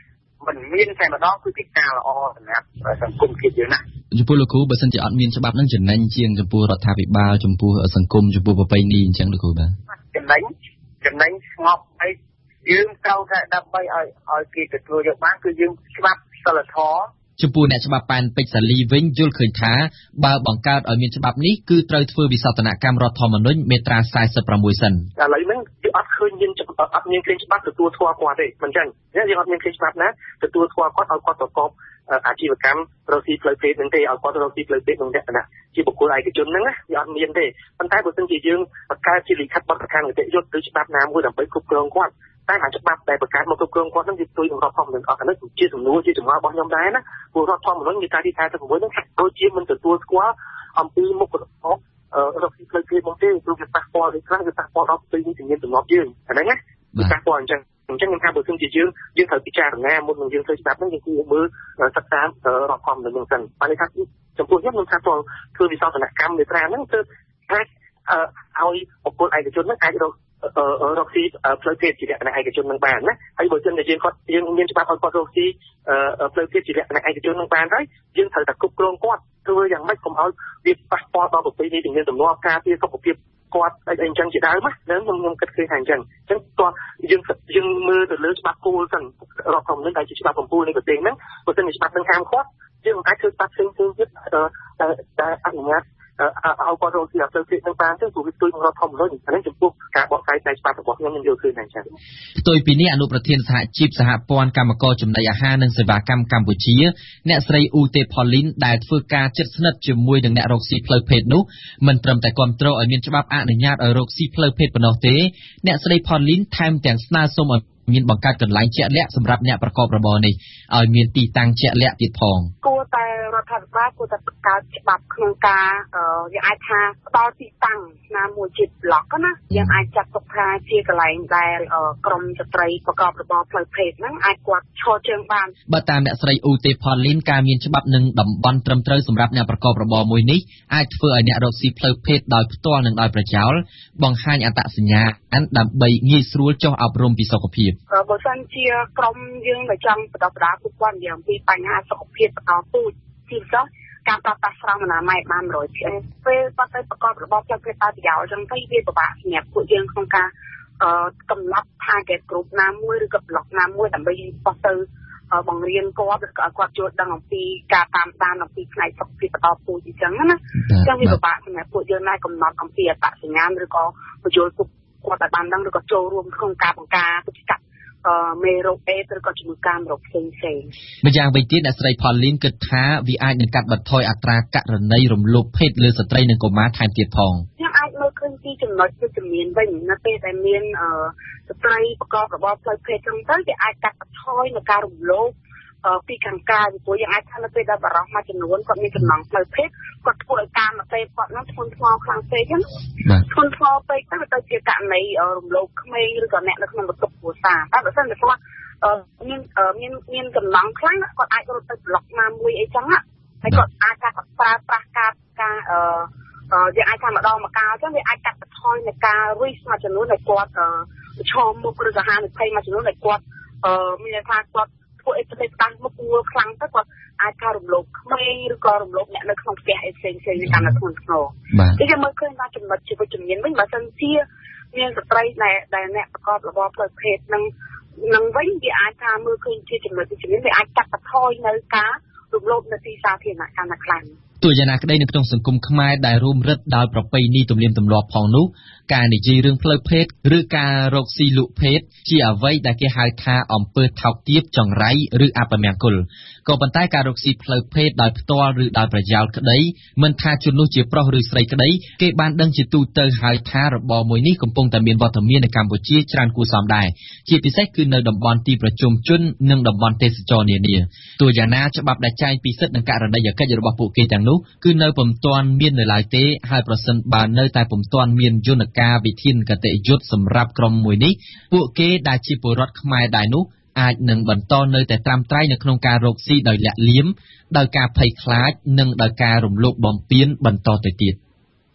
មិនមានតែម្ដងគឺជាការល្អសម្រាប់សង្គមជាតិយើងណាចំពោះលោកគ្រូបើសិនជាអត់មានច្បាប់នឹងចំណេញជាងចំពោះរដ្ឋាភិបាលចំពោះសង្គមចំពោះប្រពៃណីអញ្ចឹងលោកគ្រូបាទចំណេញស្ងប់អីយើងត្រូវតែដើម្បីឲ្យគេទទួលយកបានគឺយើងច្បាប់សិលធម៌ចំពោះអ្នកច្បាប់ប៉ែនពេជ្រសាលីវិញយល់ឃើញថាបើបង្កើតឲ្យមានច្បាប់នេះគឺត្រូវធ្វើវិសោធនកម្មរដ្ឋធម្មនុញ្ញមាត្រា46សិនឥឡូវហ្នឹងគឺអត់ឃើញមានអត់មានឃើញច្បាប់ទទួលធម៌គាត់ទេមិនចឹងយើងអត់មានឃើញច្បាប់ណាទទួលធម៌គាត់ឲ្យគាត់ប្រកបអាជីវកម្មរកស៊ីផ្លូវភេទនឹងទេឲ្យគាត់រកស៊ីផ្លូវភេទក្នុងលក្ខណៈជាបុគ្គលឯកជនហ្នឹងណាវាអត់មានទេប៉ុន្តែបើសិនជាយើងបង្កើតជាលិខិតបទដ្ឋាននីតិយុត្តឬច្បាប់ណាមួយដើម្បីគ្រប់គ្រងគាត់តែអាច្បាប់ដែលបង្កើតមកគ្រប់គ្រងគាត់ហ្នឹងវាផ្ទុយនឹងរដ្ឋធម្មនុញ្ញអត់អានេះជាសំណួរជាចម្ងល់របស់ខ្ញុំដែរណាព្រោះរដ្ឋធម្មនុញ្ញមាត្រាទី46ហ្នឹងហាក់ដូចជាមិនទទួលស្គាល់អំពីមុខរបររកស៊ីផ្លូវភេទមកទេព្រោះវាប៉ះពាល់ទៅខ្លះវាប៉ះពាល់ដល់ផ្ទៃនេះជំនាញទំនាប់យើងអាហ្នឹងណាវាប៉ះពាល់អញ្ចឹងខ្ញុំថាបើសិនជាយើងត្រូវពិចារណាមុននឹងយើងធ្វើច្បាប់ហ្នឹងយើងគួរមើលសិក្សារដ្ឋធម្មនុញ្ញហ្នឹងសិនបានន័យថាចំពោះខ្ញុំថាធ្វើវិសោធនកម្មមេត្រាហ្នឹងគឺអាចឲ្យបុគ្គលឯកជនហ្នឹងអាចរកស៊ីផ្លូវភេទជាលក្ខណៈឯកជននឹងបានណាហើយបើមិនតែយើងមានច្បាប់ឲ្យគាត់រកស៊ីផ្លូវភេទជាលក្ខណៈឯកជននឹងបានហើយយើងត្រូវតែគ្រប់គ្រងគាត់ធ្វើយ៉ាងម៉េចកុំឲ្យវាប៉ះពាល់ដល់ប្រពៃណីជំនាញទំនាស់ការពារសុខភាពគាត់អីអញ្ចឹងជាដើមណាខ្ញុំគិតឃើញថាអញ្ចឹងតោះយើងមើលទៅលើច្បាប់គោលសិនរដ្ឋធម្មនុញ្ញដែលជាច្បាប់កម្ពុជានៃប្រទេសហ្នឹងបើមិនច្បាប់នឹងខាងគាត់យើងអាចធ្វើច្បាប់ផ្សេងៗទៀតដែលអនុញ្ញាតឲ្យគាត់រកស៊ីផ្លូវភេទនឹងបានទៅព្រោះវាផ្ទុយនឹងរដ្ឋធម្មនុញ្ញអានេះចំពោះការបកស្រាយតែច្បាប់របស់ខ្ញុំយល់ឃើញថាអញ្ចឹងផ្ទុយពីនេះអនុប្រធានសហជីពសហព័ន្ធកម្មករចំណីអាហារនិងសេវាកម្មកម្ពុជាអ្នកស្រីអ៊ូទេផូលីនដែលធ្វើការជិតស្និទ្ធជាមួយនឹងអ្នករកស៊ីផ្លូវភេទនោះមិនត្រឹមតែគាំទ្រឲ្យមានច្បាប់អនុញ្ញាតឲ្យរកស៊ីផ្លូវភេទប៉ុណ្ណោះទេអ្នកស្រីផូលីនថែមទាំងស្នើសុំឲ្យមានបង្កើតកន្លែងជាក់លាក់សម្រាប់អ្នកប្រកបរបរនេះឲ្យមានទីតាំងជាក់លាក់ទៀតផងគួរតែរដ្ឋាភិបាលគួរតែបង្កើតច្បាប់ក្នុងការយើងអាចថាផ្ដល់ទីតាំងណាមួយជាប្លុកណាយើងអាចចាត់ទុកថាជាកន្លែងដែលក្រមស្ត្រីប្រកបរបរផ្លូវភេទហ្នឹងអាចគាត់ឈរជើងបានបើតាមអ្នកស្រីអ៊ូទេផូលីនការមានច្បាប់នឹងតំបន់ត្រឹមត្រូវសម្រាប់អ្នកប្រកបរបរមួយនេះអាចធ្វើឲ្យអ្នករកស៊ីផ្លូវភេទដោយផ្ទាល់និងដោយប្រយោលបង្ហាញអត្តសញ្ញាណដើម្បីងាយស្រួលចុះអប់រំពីសុខភាពបើសិនជាក្រមយើងដែលចង់បន្តផ្ដល់ពួកគាត់និយាយអំពីបញ្ហាសុខភាពបន្តពូជទីផ្សារការប្រើប្រាស់ស្រោមអនាម័យបាន 100% ពេលគាត់ទៅប្រកបរបរផ្លូវភេទដោយប្រយោលអញ្ចឹងទៅវាពិបាកសម្រាប់ពួកយើងក្នុងការកំណត់ target group ណាមួយឬក៏ block ណាមួយដើម្បីបោះទៅបង្រៀនគាត់ឬក៏គាត់យល់ដឹងអំពីការតាមដានអំពីផ្នែកសុខភាពបន្តពូជអញ្ចឹងណាអញ្ចឹងវាពិបាកសម្រាប់ពួកយើងណាកំណត់អំពីអត្តសញ្ញាណឬក៏បញ្យល់ពួកគាត់ឲ្យបានដឹងឬក៏ចូលរួមក្នុងការបង្ការពុទ្ធកម្មមេរោគអេដឬក៏ជំងឺកាមរោគផ្សេងៗម្យ៉ាងវិញទៀតអ្នកស្រីផូលីនគិតថាវាអាចនឹងកាត់បន្ថយអត្រាករណីរំលោភភេទលើស្ត្រីនិងកុមារថែមទៀតផងខ្ញុំអាចមើលឃើញពីចំណុចវិជ្ជមានវិញនៅពេលដែលមានស្ត្រីប្រកបរបរផ្លូវភេទហ្នឹងទៅវាអាចកាត់បន្ថយនៅការរំលោភពីខាងការពីព្រោះយើងអាចថានៅពេលដែលបារម្ភមួយចំនួនគាត់មានចំណងផ្លូវភេទគាត់ធ្វើឲ្យការមកពេលគាត់នោះធ្ងន់ធ្ងរខ្លាំងពេកហ្នឹងធ្ងន់ធ្ងរពេកទៅជាករណីរំលោភក្មេងឬក៏អ្នកនៅក្នុងបន្ទប់គ្រួសារតែបើសិនតែគាត់មានចំណងខ្លាំងគាត់អាចរត់ទៅប្លុកណាមួយអីចឹងហើយគាត់អាចថាគាត់ប្រើប្រាស់ការយើងអាចថាម្ដងម្កាលចឹងវាអាចកាត់បន្ថយនៃការ risk មួយចំនួនដែលគាត់ប្រឈមមុខឬក៏ហានិភ័យមួយចំនួនដែលគាត់មានថាគាត់ពួកអេទៅតាមមុខងួរខ្លាំងទៅគាត់អាចការរំលោភក្មេងឬក៏រំលោភអ្នកនៅក្នុងផ្ទះអីផ្សេងៗនៅតាមធ្ងន់ធ្ងរនេះយើងមើលឃើញថាចំណុចជីវិតជំនាញវិញបើសិនជាមានស្ត្រីដែលអ្នកប្រកបរបរផ្លូវភេទនឹងវិញវាអាចថាមើលឃើញជាចំណុចជំនាញវាអាចកាត់បន្ថយនៅការរំលោភនៅទីសាធារណៈកាន់តែខ្លាំងទោះយ៉ាងណាក្តីនៅក្នុងសង្គមខ្មែរដែលរួមរឹតដោយប្រពៃណីទំនៀមទម្លាប់ផងនោះការនិយាយរឿងផ្លូវភេទឬការរកស៊ីលក់ភេទជាអ្វីដែលគេហៅថាអំពើថោកទាបចង្រៃឬអពមង្គលក៏ប៉ុន្តែការរកស៊ីផ្លូវភេទដោយផ្ទាល់ឬដោយប្រយោលក្តីមិនថាជននោះជាប្រុសឬស្រីក្តីគេបានដឹងជាទូទៅហើយថារបរមួយនេះកំពុងតែមានវត្តមាននៅកម្ពុជាច្រើនគួរសមដែរជាពិសេសគឺនៅតំបន់ទីប្រជុំជននិងតំបន់ទេសចរនានាទោះយ៉ាងណាច្បាប់ដែលចែងពីសិទ្ធិនិងករណីយកិច្ចរបស់ពួកគេទាំងនោះគឺនៅពុំទាន់មាននៅឡើយទេហើយប្រសិនបើនៅតែពុំទាន់មានយន្តការវិធានគតិយុត្តសម្រាប់ក្រុមមួយនេះពួកគេដែលជាពលរដ្ឋខ្មែរដែរនោះអាចនឹងបន្តនៅតែត្រាំត្រៃនៅក្នុងការរកស៊ីដោយលាក់លៀមដោយការភ័យខ្លាចនិងដោយការរំលោភបំពានបន្តទៅទៀត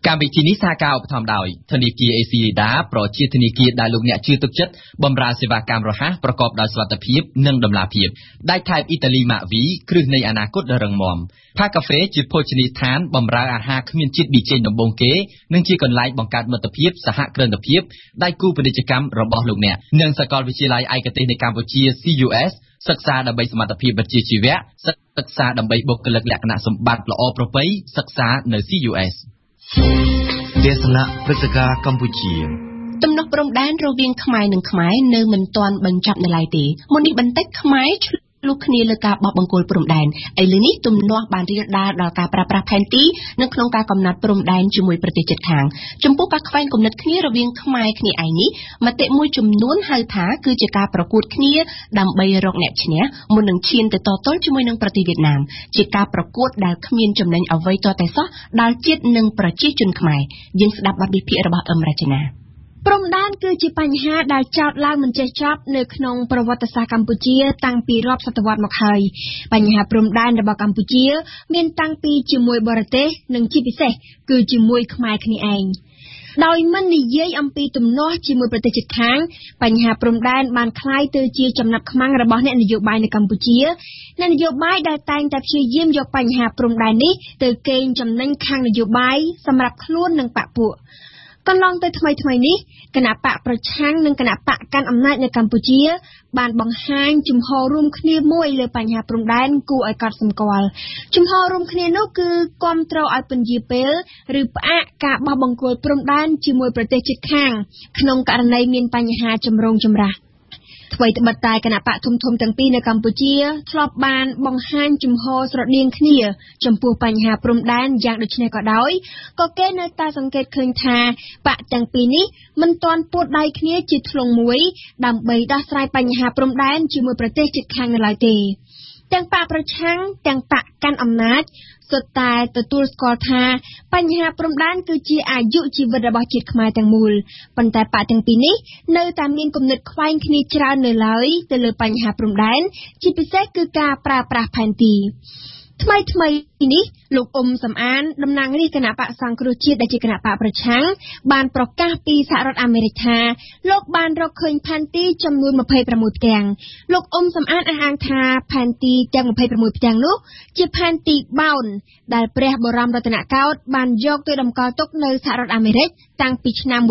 កម្មវិធីនេះសហការឧបត្ថម្ភដោយធនាគារ ACDA ប្រជាធនាគារដែលលោកអ្នកជឿទុកចិត្តបម្រើសេវាកម្មរហ័សប្រកបដោយសុវត្ថិភាពនិងតម្លាភាពដៃថែបអ៊ីតាលីម៉ាក់វីគ្រឹះនៃអនាគតដ៏រឹងមាំផាកាហ្វេជាភោជនីយដ្ឋានបម្រើអាហារគ្មានជាតិប៊ីចេងដំបូងគេនិងជាកន្លែងបង្កើតមិត្តភាពសហគ្រិនភាពដៃគូពាណិជ្ជកម្មរបស់លោកអ្នកនិងសាកលវិទ្យាល័យឯកទេសនៃកម្ពុជា CUS សិក្សាដើម្បីសមត្ថភាពវិជ្ជាជីវៈសិក្សាដើម្បីបុគ្គលិកលក្ខណៈសម្បត្តិល្អប្រពៃសិក្សានៅ CUS ទេសនាព្រឹត្តិការណ៍កម្ពុជាទំនាស់ព្រំដែនរវាងខ្មែរនិងខ្មែរនៅមិនទាន់បញ្ចប់នៅឡើយទេមុននេះបន្តិចខ្មែរលោកគ្នាលើការបោះបង្គោលព្រំដែនឥឡូវនេះទំនាស់បានរៀលដាលដល់ការប្រើប្រាស់ផែនទីនៅក្នុងការកំណត់ព្រំដែនជាមួយប្រទេសជិតខាងចំពោះការខ្វែងគំនិតគ្នារវាងខ្មែរគ្នាឯងនេះមតិមួយចំនួនហៅថាគឺជាការប្រកួតគ្នាដើម្បីរកអ្នកឈ្នះមុននឹងឈានទៅតទល់ជាមួយនឹងប្រទេសវៀតណាមជាការប្រកួតដែលគ្មានចំណេញអ្វីទាល់តែសោះដល់ជាតិនិងប្រជាជនខ្មែរយើងស្ដាប់បទវិភាគរបស់អឹមរចនាព្រំដែនគឺជាបញ្ហាដែលចោទឡើងមិនចេះចប់នៅក្នុងប្រវត្តិសាស្ត្រកម្ពុជាតាំងពីរាប់សតវត្សមកហើយបញ្ហាព្រំដែនរបស់កម្ពុជាមានតាំងពីជាមួយបរទេសនិងជាពិសេសគឺជាមួយខ្មែរគ្នាឯងដោយមិននិយាយអំពីទំនាស់ជាមួយប្រទេសជិតខាងបញ្ហាព្រំដែនបានคล้ายទៅជាចំណាប់ខ្មាំងរបស់អ្នកនយោបាយនៅកម្ពុជាអ្នកនយោបាយដែលតែងតែព្យាយាមយកបញ្ហាព្រំដែននេះទៅកេងចំណេញខាងនយោបាយសម្រាប់ខ្លួននិងបកពួកកន្លងទៅថ្មីនេះគណៈបកប្រឆាំងនិងគណៈបកកាន់អំណាចនៅកម្ពុជាបានបង្ហាញជំហររួមគ្នាមួយលើបញ្ហាព្រំដែនគួរឲ្យកត់សម្គាល់ជំហររួមគ្នានោះគឺគាំទ្រឲ្យពន្យាពេលឬផ្អាកការបោះបង្គោលព្រំដែនជាមួយប្រទេសជិតខាងក្នុងករណីមានបញ្ហាចម្រូងចម្រាសថ្មីត្បិតតែគណៈបកធំទាំងពីរនៅកម្ពុជាធ្លាប់បានបង្ហាញជំហរស្រដៀងគ្នាចំពោះបញ្ហាព្រំដែនយ៉ាងដូចនេះក៏ដោយក៏គេនៅតែសង្កេតឃើញថាបកទាំងពីរនេះមិនទាន់ពួតដៃគ្នាជាធ្លុងមួយដើម្បីដោះស្រាយបញ្ហាព្រំដែនជាមួយប្រទេសជិតខាងនៅឡើយទេទាំងបកប្រឆាំងទាំងបកកាន់អំណាចសុទ្ធតែទទួលស្គាល់ថាបញ្ហាព្រំដែនគឺជាអាយុជីវិតរបស់ជាតិខ្មែរទាំងមូលប៉ុន្តែបកទាំងពីរនេះនៅតែមានគំនិតខ្វែងគ្នាច្រើននៅឡើយទៅលើបញ្ហាព្រំដែនជាពិសេសគឺការប្រើប្រាស់ផែនទីថ្មីនេះលោកអ៊ុំសំអានតំណាងរាជគណៈបកសង្គ្រោះជាតិដែលជាគណៈបកប្រឆាំងបានប្រកាសពីសហរដ្ឋអាមេរិកថាលោកបានរកឃើញផែនទីចំនួន26ផ្ទាំងលោកអ៊ុំសំអានអះអាងថាផែនទីទាំង26ផ្ទាំងនោះជាផែនទីបោនដែលព្រះបរមរតនកោដ្ឋបានយកទៅតម្កល់ទុកនៅសហរដ្ឋអាមេរិកតាំងពីឆ្នាំ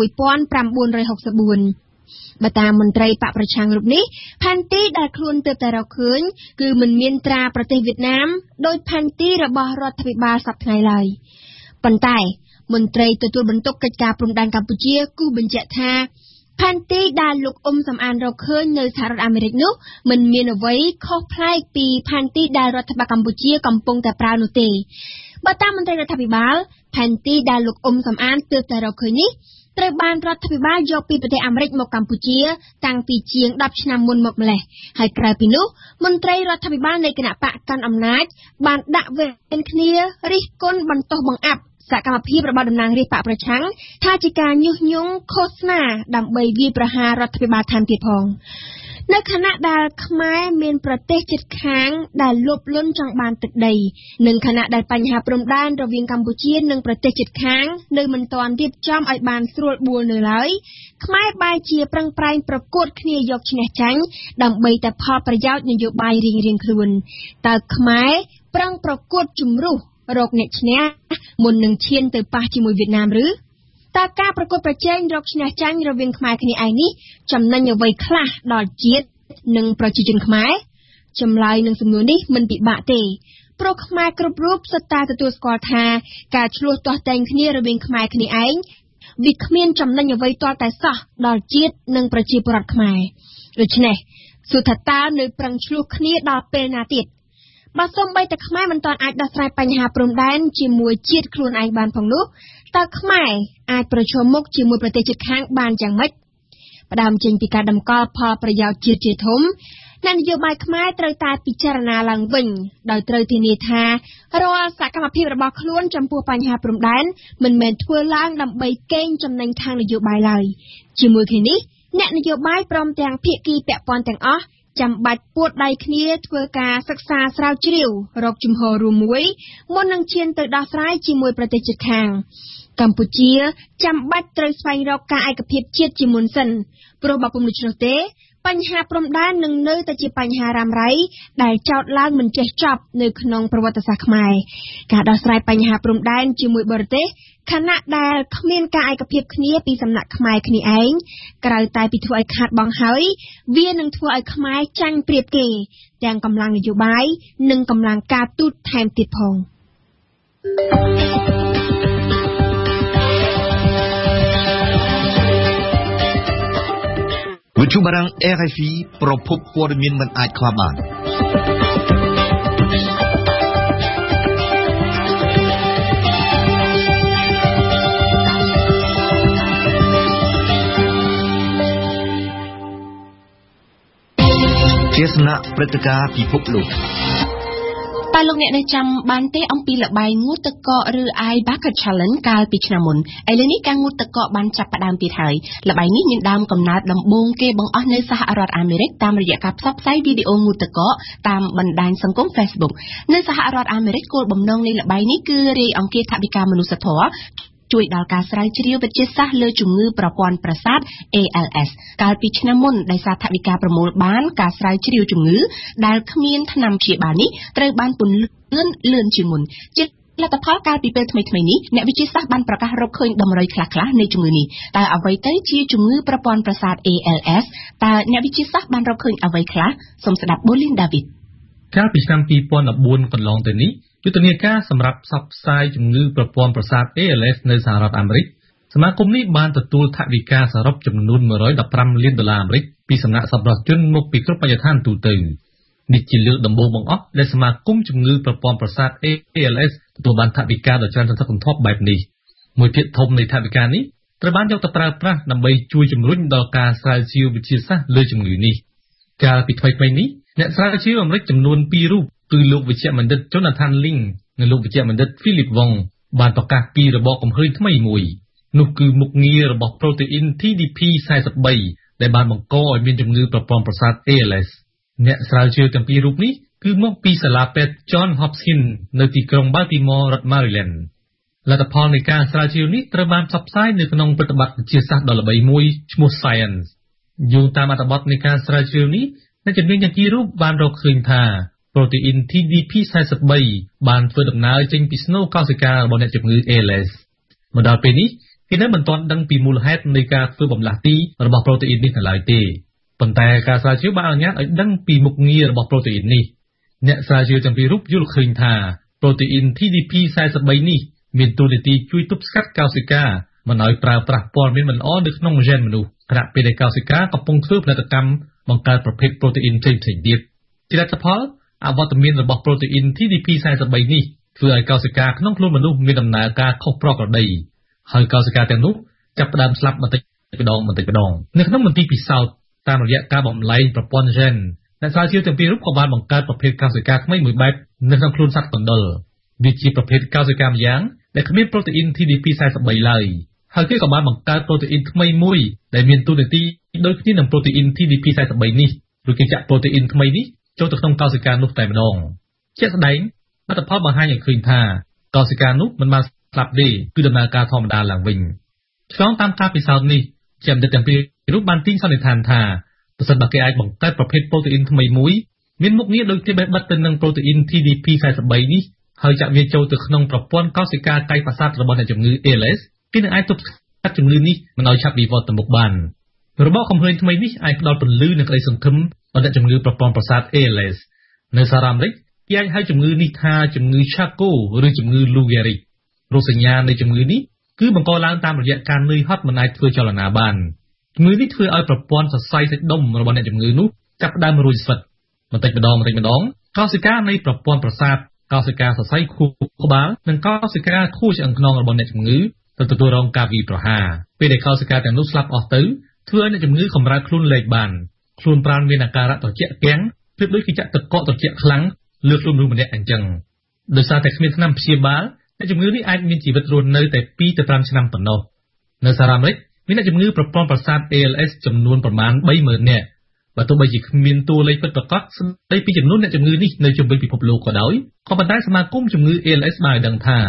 1964បើតាមមន្ត្រីបកប្រឆាំងរូបនេះផែនទីដែលខ្លួនទើបតែរកឃើញគឺមិនមានត្រាប្រទេសវៀតណាមដោយផែនទីរបស់រដ្ឋាភិបាលសប្តាហ៍ថ្ងៃឡើយប៉ុន្តែមន្ត្រីទទួលបន្ទុកកិច្ចការព្រំដែនកម្ពុជាគូបញ្ជាក់ថាផែនទីដែលលោកអ៊ុំសំអានរកឃើញនៅសហរដ្ឋអាមេរិកនោះមិនមានអ្វីខុសប្លែកពីផែនទីដែលរដ្ឋបាលកម្ពុជាកំពុងតែប្រើនោះទេបើតាមមន្ត្រីរដ្ឋាភិបាលផែនទីដែលលោកអ៊ុំសំអានទើបតែរកឃើញនេះត្រូវបានរដ្ឋាភិបាលយកពីប្រទេសអាមេរិកមកកម្ពុជាតាំងពីជាង10ឆ្នាំមុនមកម្លេះហើយក្រៅពីនោះមន្ត្រីរដ្ឋាភិបាលនៃគណៈបកកាន់អំណាចបានដាក់វេនគ្នារិះគន់បន្ទោសបង្អាប់សកម្មភាពរបស់តំណាងរាស្ត្របកប្រឆាំងថាជាការញុះញង់ឃោសនាដើម្បីវាយប្រហាររដ្ឋាភិបាលថែមទៀតផងនៅខណៈដែលខ្មែរមានប្រទេសជិតខាងដែលលោភលន់ចង់បានទឹកដីនិងខណៈដែលបញ្ហាព្រំដែនរវាងកម្ពុជានិងប្រទេសជិតខាងនៅមិនទាន់រៀបចំឲ្យបានស្រួលបួលនៅឡើយខ្មែរបែរជាប្រឹងប្រែងប្រកួតគ្នាយកឈ្នះចាញ់ដើម្បីតែផលប្រយោជន៍នយោបាយរៀងៗខ្លួនតើខ្មែរប្រឹងប្រកួតជំរុះរកអ្នកឈ្នះមុននឹងឈានទៅប៉ះជាមួយវៀតណាមឬតើការប្រកួតប្រជែងរកឈ្នះចាញ់រវាងខ្មែរគ្នាឯងនេះចំណេញអ្វីខ្លះដល់ជាតិនិងប្រជាជនខ្មែរចម្លើយនឹងសំណួរនេះមិនពិបាកទេព្រោះខ្មែរគ្រប់រូបសុទ្ធតែទទួលស្គាល់ថាការឆ្លោះទាស់តែងគ្នារវាងខ្មែរគ្នាឯងវាគ្មានចំណេញអ្វីទាល់តែសោះដល់ជាតិនិងប្រជាពលរដ្ឋខ្មែរដូច្នេះសួរថាតើនៅប្រឹងឆ្លោះគ្នាដល់ពេលណាទៀតបើសូម្បីតែខ្មែរមិនទាន់អាចដោះស្រាយបញ្ហាព្រំដែនជាមួយជាតិខ្លួនឯងបានផងនោះតើខ្មែរអាចប្រឈមមុខជាមួយប្រទេសជិតខាងបានយ៉ាងម៉េចផ្ដើមចេញពីការតម្កល់ផលប្រយោជន៍ជាតិជាធំអ្នកនយោបាយខ្មែរត្រូវតែពិចារណាឡើងវិញដោយត្រូវធានាថារាល់សកម្មភាពរបស់ខ្លួនចំពោះបញ្ហាព្រំដែនមិនមែនធ្វើឡើងដើម្បីកេងចំណេញខាងនយោបាយឡើយជាមួយគ្នានេះអ្នកនយោបាយព្រមទាំងភាគីពាក់ព័ន្ធទាំងអស់ចាំបាច់ពួតដៃគ្នាធ្វើការសិក្សាស្រាវជ្រាវរកជំហររួមមួយមុននឹងឈានទៅដោះស្រាយជាមួយប្រទេសជិតខាងកម្ពុជាចាំបាច់ត្រូវស្វែងរកការឯកភាពជាតិជាមុនសិនព្រោះបើពុំដូច្នោះទេបញ្ហាព្រំដែននឹងនៅតែជាបញ្ហារ៉ាំរ៉ៃដែលចោទឡើងមិនចេះចប់នៅក្នុងប្រវត្តិសាស្ត្រខ្មែរការដោះស្រាយបញ្ហាព្រំដែនជាមួយបរទេសខណៈដែលគ្មានការឯកភាពគ្នាពីសំណាក់ខ្មែរគ្នាឯងក្រៅតែពីធ្វើឲ្យខាតបង់ហើយវានឹងធ្វើឲ្យខ្មែរចាញ់ប្រៀបគេទាំងកម្លាំងនយោបាយនិងកម្លាំងការទូតថែមទៀតផងវិទ្យុបារាំង RFI ប្រភពព័ត៌មានមិនអាចខ្វះបានទេសនាព្រឹត្តិការណ៍ពិភពលោកតើលោកអ្នកនៅចាំបានទេអំពីល្បែងងូតទឹកកកឬ Ice Bucket Challenge កាលពីឆ្នាំមុនឥឡូវនេះការងូតទឹកកកបានចាប់ផ្ដើមទៀតហើយល្បែងនេះមានដើមកំណើតដំបូងគេបង្អស់នៅសហរដ្ឋអាមេរិកតាមរយៈការផ្សព្វផ្សាយវីដេអូងូតទឹកកកតាមបណ្ដាញសង្គម Facebook នៅសហរដ្ឋអាមេរិកគោលបំណងនៃល្បែងនេះគឺរាយអង្គាសថវិកាមនុស្សធម៌ជួយដល់ការស្រាវជ្រាវវិទ្យាសាស្ត្រលើជំងឺប្រព័ន្ធប្រសាទ ALS កាលពីឆ្នាំមុនដោយសារថវិកាប្រមូលបានការស្រាវជ្រាវជំងឺដែលគ្មានថ្នាំព្យាបាលនេះត្រូវបានពន្លឿនជាងមុនជាលទ្ធផលកាលពីពេលថ្មីៗនេះអ្នកវិទ្យាសាស្ត្របានប្រកាសរកឃើញតម្រុយខ្លះៗនៃជំងឺនេះតើអ្វីទៅជាជំងឺប្រព័ន្ធប្រសាទ ALS តើអ្នកវិទ្យាសាស្ត្របានរកឃើញអ្វីខ្លះសូមស្ដាប់ Bolin David កាលពីឆ្នាំ2014កន្លងទៅនេះយុទ្ធនាការសម្រាប់ផ្សព្វផ្សាយជំងឺប្រព័ន្ធប្រសាទ ALS នៅសហរដ្ឋអាមេរិកសមាគមនេះបានទទួលថវិកាសរុបចំនួន$115 លានអាមេរិកពីសំណាក់សប្បុរសជនមកពីគ្រប់បញ្ញដ្ឋានទូទៅនេះជាលើកដំបូងបង្អស់ដែលសមាគមជំងឺប្រព័ន្ធប្រសាទ ALS ទទួលបានថវិកាដ៏ច្រើនសន្ធឹកសន្ធាប់បែបនេះមួយភាគធំនៃថវិកានេះត្រូវបានយកទៅប្រើប្រាស់ដើម្បីជួយជំរុញដល់ការស្រាវជ្រាវវិទ្យាសាស្ត្រលើជំងឺនេះកាលពីថ្មីៗនេះអ្នកស្រាវជ្រាវអាមេរិកចំនួន2រូបគឺលោកវិជ្ជបណ្ឌិត Jonathan Ling និងលោកវិជ្ជបណ្ឌិត Philip Wong បានប្រកាសពីរបបកំហើញថ្មីមួយនោះគឺមុខងាររបស់ប្រូតេអ៊ីន TDP43 ដែលបានបង្កឲ្យមានជំងឺប្រព័ន្ធប្រសាទ ALS អ្នកស្រាវជ្រាវទាំងពីររូបនេះគឺមកពីសាលាពេទ្យ John Hopkins នៅទីក្រុង Baltimore រដ្ឋ Maryland លទ្ធផលនៃការស្រាវជ្រាវនេះត្រូវបានផ្សព្វផ្សាយនៅក្នុងប្រតិបត្តិវិទ្យាសាស្ត្រដ៏ល្បីមួយឈ្មោះ Science យោងតាមអត្ថបទនៃការស្រាវជ្រាវនេះអ្នកជំនាញទាំងពីររូបបានរកឃើញថាប្រូតេអ៊ីន TDP43 បានធ្វើដំណើរចេញពីស្នូលកោសិការបស់អ្នកជំងឺ ALS មកដល់ពេលនេះគេនៅមិនទាន់ដឹងពីមូលហេតុនៃការធ្វើបំលាស់ទីរបស់ប្រូតេអ៊ីននេះនៅឡើយទេប៉ុន្តែការស្រាវជ្រាវបានអនុញ្ញាតឲ្យដឹងពីមុខងាររបស់ប្រូតេអ៊ីននេះអ្នកស្រាវជ្រាវទាំងពីររូបយល់ឃើញថាប្រូតេអ៊ីន TDP43 នេះមានតួនាទីជួយទប់ស្កាត់កោសិកាមិនឲ្យប្រើប្រាស់ព័ត៌មានមិនល្អនៅក្នុងហ្សែនមនុស្សខណៈពេលដែលកោសិកាកំពុងធ្វើផលិតកម្មបង្កើតប្រភេទប្រូតេអ៊ីនផ្សេងៗទៀតជាលទ្ធផលអវត្តមានរបស់ប្រូតេអ៊ីន TDP43 នេះធ្វើឲ្យកោសិកាក្នុងខ្លួនមនុស្សមានដំណើរការខុសប្រក្រតីហើយកោសិកាទាំងនោះចាប់ផ្ដើមស្លាប់បន្តិចម្ដងនៅក្នុងមន្ទីរពិសោធន៍តាមរយៈការបំលែងប្រព័ន្ធហ្សែនអ្នកស្រាវជ្រាវទាំងពីររូបក៏បានបង្កើតប្រភេទកោសិកាថ្មីមួយបែបនៅក្នុងខ្លួនសត្វកណ្ដុរវាជាប្រភេទកោសិកាម្យ៉ាងដែលគ្មានប្រូតេអ៊ីន TDP43 ឡើយហើយគេក៏បានបង្កើតប្រូតេអ៊ីនថ្មីមួយដែលមានតួនាទីដូចគ្នានឹងប្រូតេអ៊ីន TDP43 នេះឬគេចាក់ប្រូតេអ៊ីនថ្មីនេះចូលទៅក្នុងកោសិកានោះតែម្ដងជាក់ស្ដែងលទ្ធផលបង្ហាញឲ្យឃើញថាកោសិកានោះមិនបានស្លាប់ទេគឺដំណើរការធម្មតាឡើងវិញឆ្លងតាមការពិសោធន៍នេះជាបណ្ឌិតទាំងពីររូបបានទាញសន្និដ្ឋានថាប្រសិនបើគេអាចបង្កើតប្រភេទប្រូតេអ៊ីនថ្មីមួយមានមុខងារដូចគ្នាបេះបិទទៅនឹងប្រូតេអ៊ីន TDP43 នេះហើយចាក់វាចូលទៅក្នុងប្រព័ន្ធកោសិកាកាយប្រសាទរបស់អ្នកជំងឺ ALS គេនឹងអាចទប់ស្កាត់ជំងឺនេះមិនឲ្យឆាប់វិវត្តទៅមុខបានរបបកំហើញថ្មីនេះអាចផ្ដល់ពន្លឺនិងក្តីសង្ឃឹមដល់អ្នកជំងឺប្រព័ន្ធប្រសាទ ALS នៅសហរដ្ឋអាមេរិកគេអាចហៅជំងឺនេះថាជំងឺ Charcot ឬជំងឺ Lou Gehrig រោគសញ្ញានៃជំងឺនេះគឺបង្កឡើងតាមរយៈការនឿយហត់មិនអាចធ្វើចលនាបានជំងឺនេះធ្វើឲ្យប្រព័ន្ធសរសៃសាច់ដុំរបស់អ្នកជំងឺនោះចាប់ផ្ដើមរួចស្វិតបន្តិចម្ដងកោសិកានៃប្រព័ន្ធប្រសាទកោសិកាសរសៃខួរក្បាលនិងកោសិកាខួរឆ្អឹងខ្នងរបស់អ្នកជំងឺទៅទទួលរងការវាយប្រហារពេលដែលកោសិកាទាំងនោះស្លាប់អស់ទៅធ្វើឲ្យអ្នកជំងឺកម្រើកខ្លួនលែងបានខ្លួនប្រាណមានអាការៈត្រជាក់គាំងប្រៀបដូចគេចាក់ទឹកកកត្រជាក់ខ្លាំងលើខ្លួនមនុស្សម្នាក់អញ្ចឹងដោយសារតែគ្មានថ្នាំព្យាបាលអ្នកជំងឺនេះអាចមានជីវិតរស់នៅតែ2ទៅ5ឆ្នាំប៉ុណ្ណោះនៅសហរដ្ឋអាមេរិកមានអ្នកជំងឺប្រព័ន្ធប្រសាទ ALS ចំនួនប្រមាណ 30,000 នាក់បើទោះបីជាគ្មានតួលេខពិតប្រាកដស្ដីពីចំនួនអ្នកជំងឺនេះនៅជុំវិញពិភពលោកក៏ដោយក៏ប៉ុន្តែសមាគមជំងឺ ALS បានឲ្យដឹងថា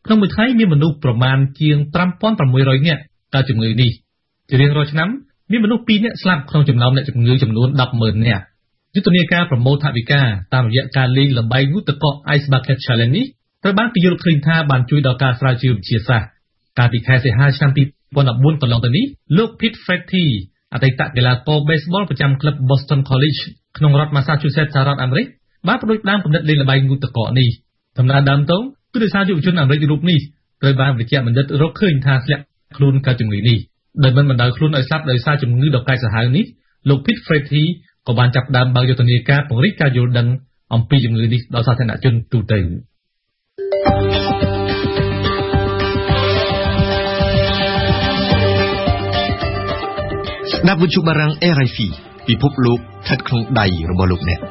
ក្នុងមួយថ្ងៃមានមនុស្សប្រមាណជាង 5,600 នាក់កើតជំងឺនេះជារៀងរាល់ឆ្នាំមានមនុស្ស 2 នាក់ស្លាប់ក្នុងចំណោមអ្នកជំងឺចំនួន 10,000 នាក់យុទ្ធនាការប្រមូលថវិកាតាមរយៈការលេងល្បែងងូតកក Ice Bucket Challenge នេះត្រូវបានគេយល់ឃើញថាបានជួយដល់ការស្រាវជ្រាវវិទ្យាសាស្ត្រកាលពីខែសីហាឆ្នាំ 2014 កន្លងទៅនេះលោក Pete Fredty អតីតកីឡាករបេសប៊លប្រចាំក្លឹប Boston College ក្នុងរដ្ឋ Massachusetts សហរដ្ឋអាមេរិកបានផ្ដួចផ្ដើមគំនិតលេងល្បែងងូតកកនេះដំណើរដើមទៅគឺដោយសារយុវជនអាមេរិករូបនេះត្រូវបានវិទ្យាបណ្ឌិតរកឃើញថាធ្លាក់ខ្លួនកើតជំងឺនេះដោយមិនបណ្ដោយខ្លួនឲ្យស្លាប់ដោយសារជំងឺដ៏កាចសាហាវនេះលោក Pete Fredty ក៏បានចាប់ផ្ដើមបើកយុទ្ធនាការពង្រីកការយល់ដឹងអំពីជំងឺនេះដល់សាធារណជនទូទៅស្ដាប់វិទ្យុបារាំង RFI ពិភពលោកស្ថិតក្នុងដៃរបស់លោកអ្នក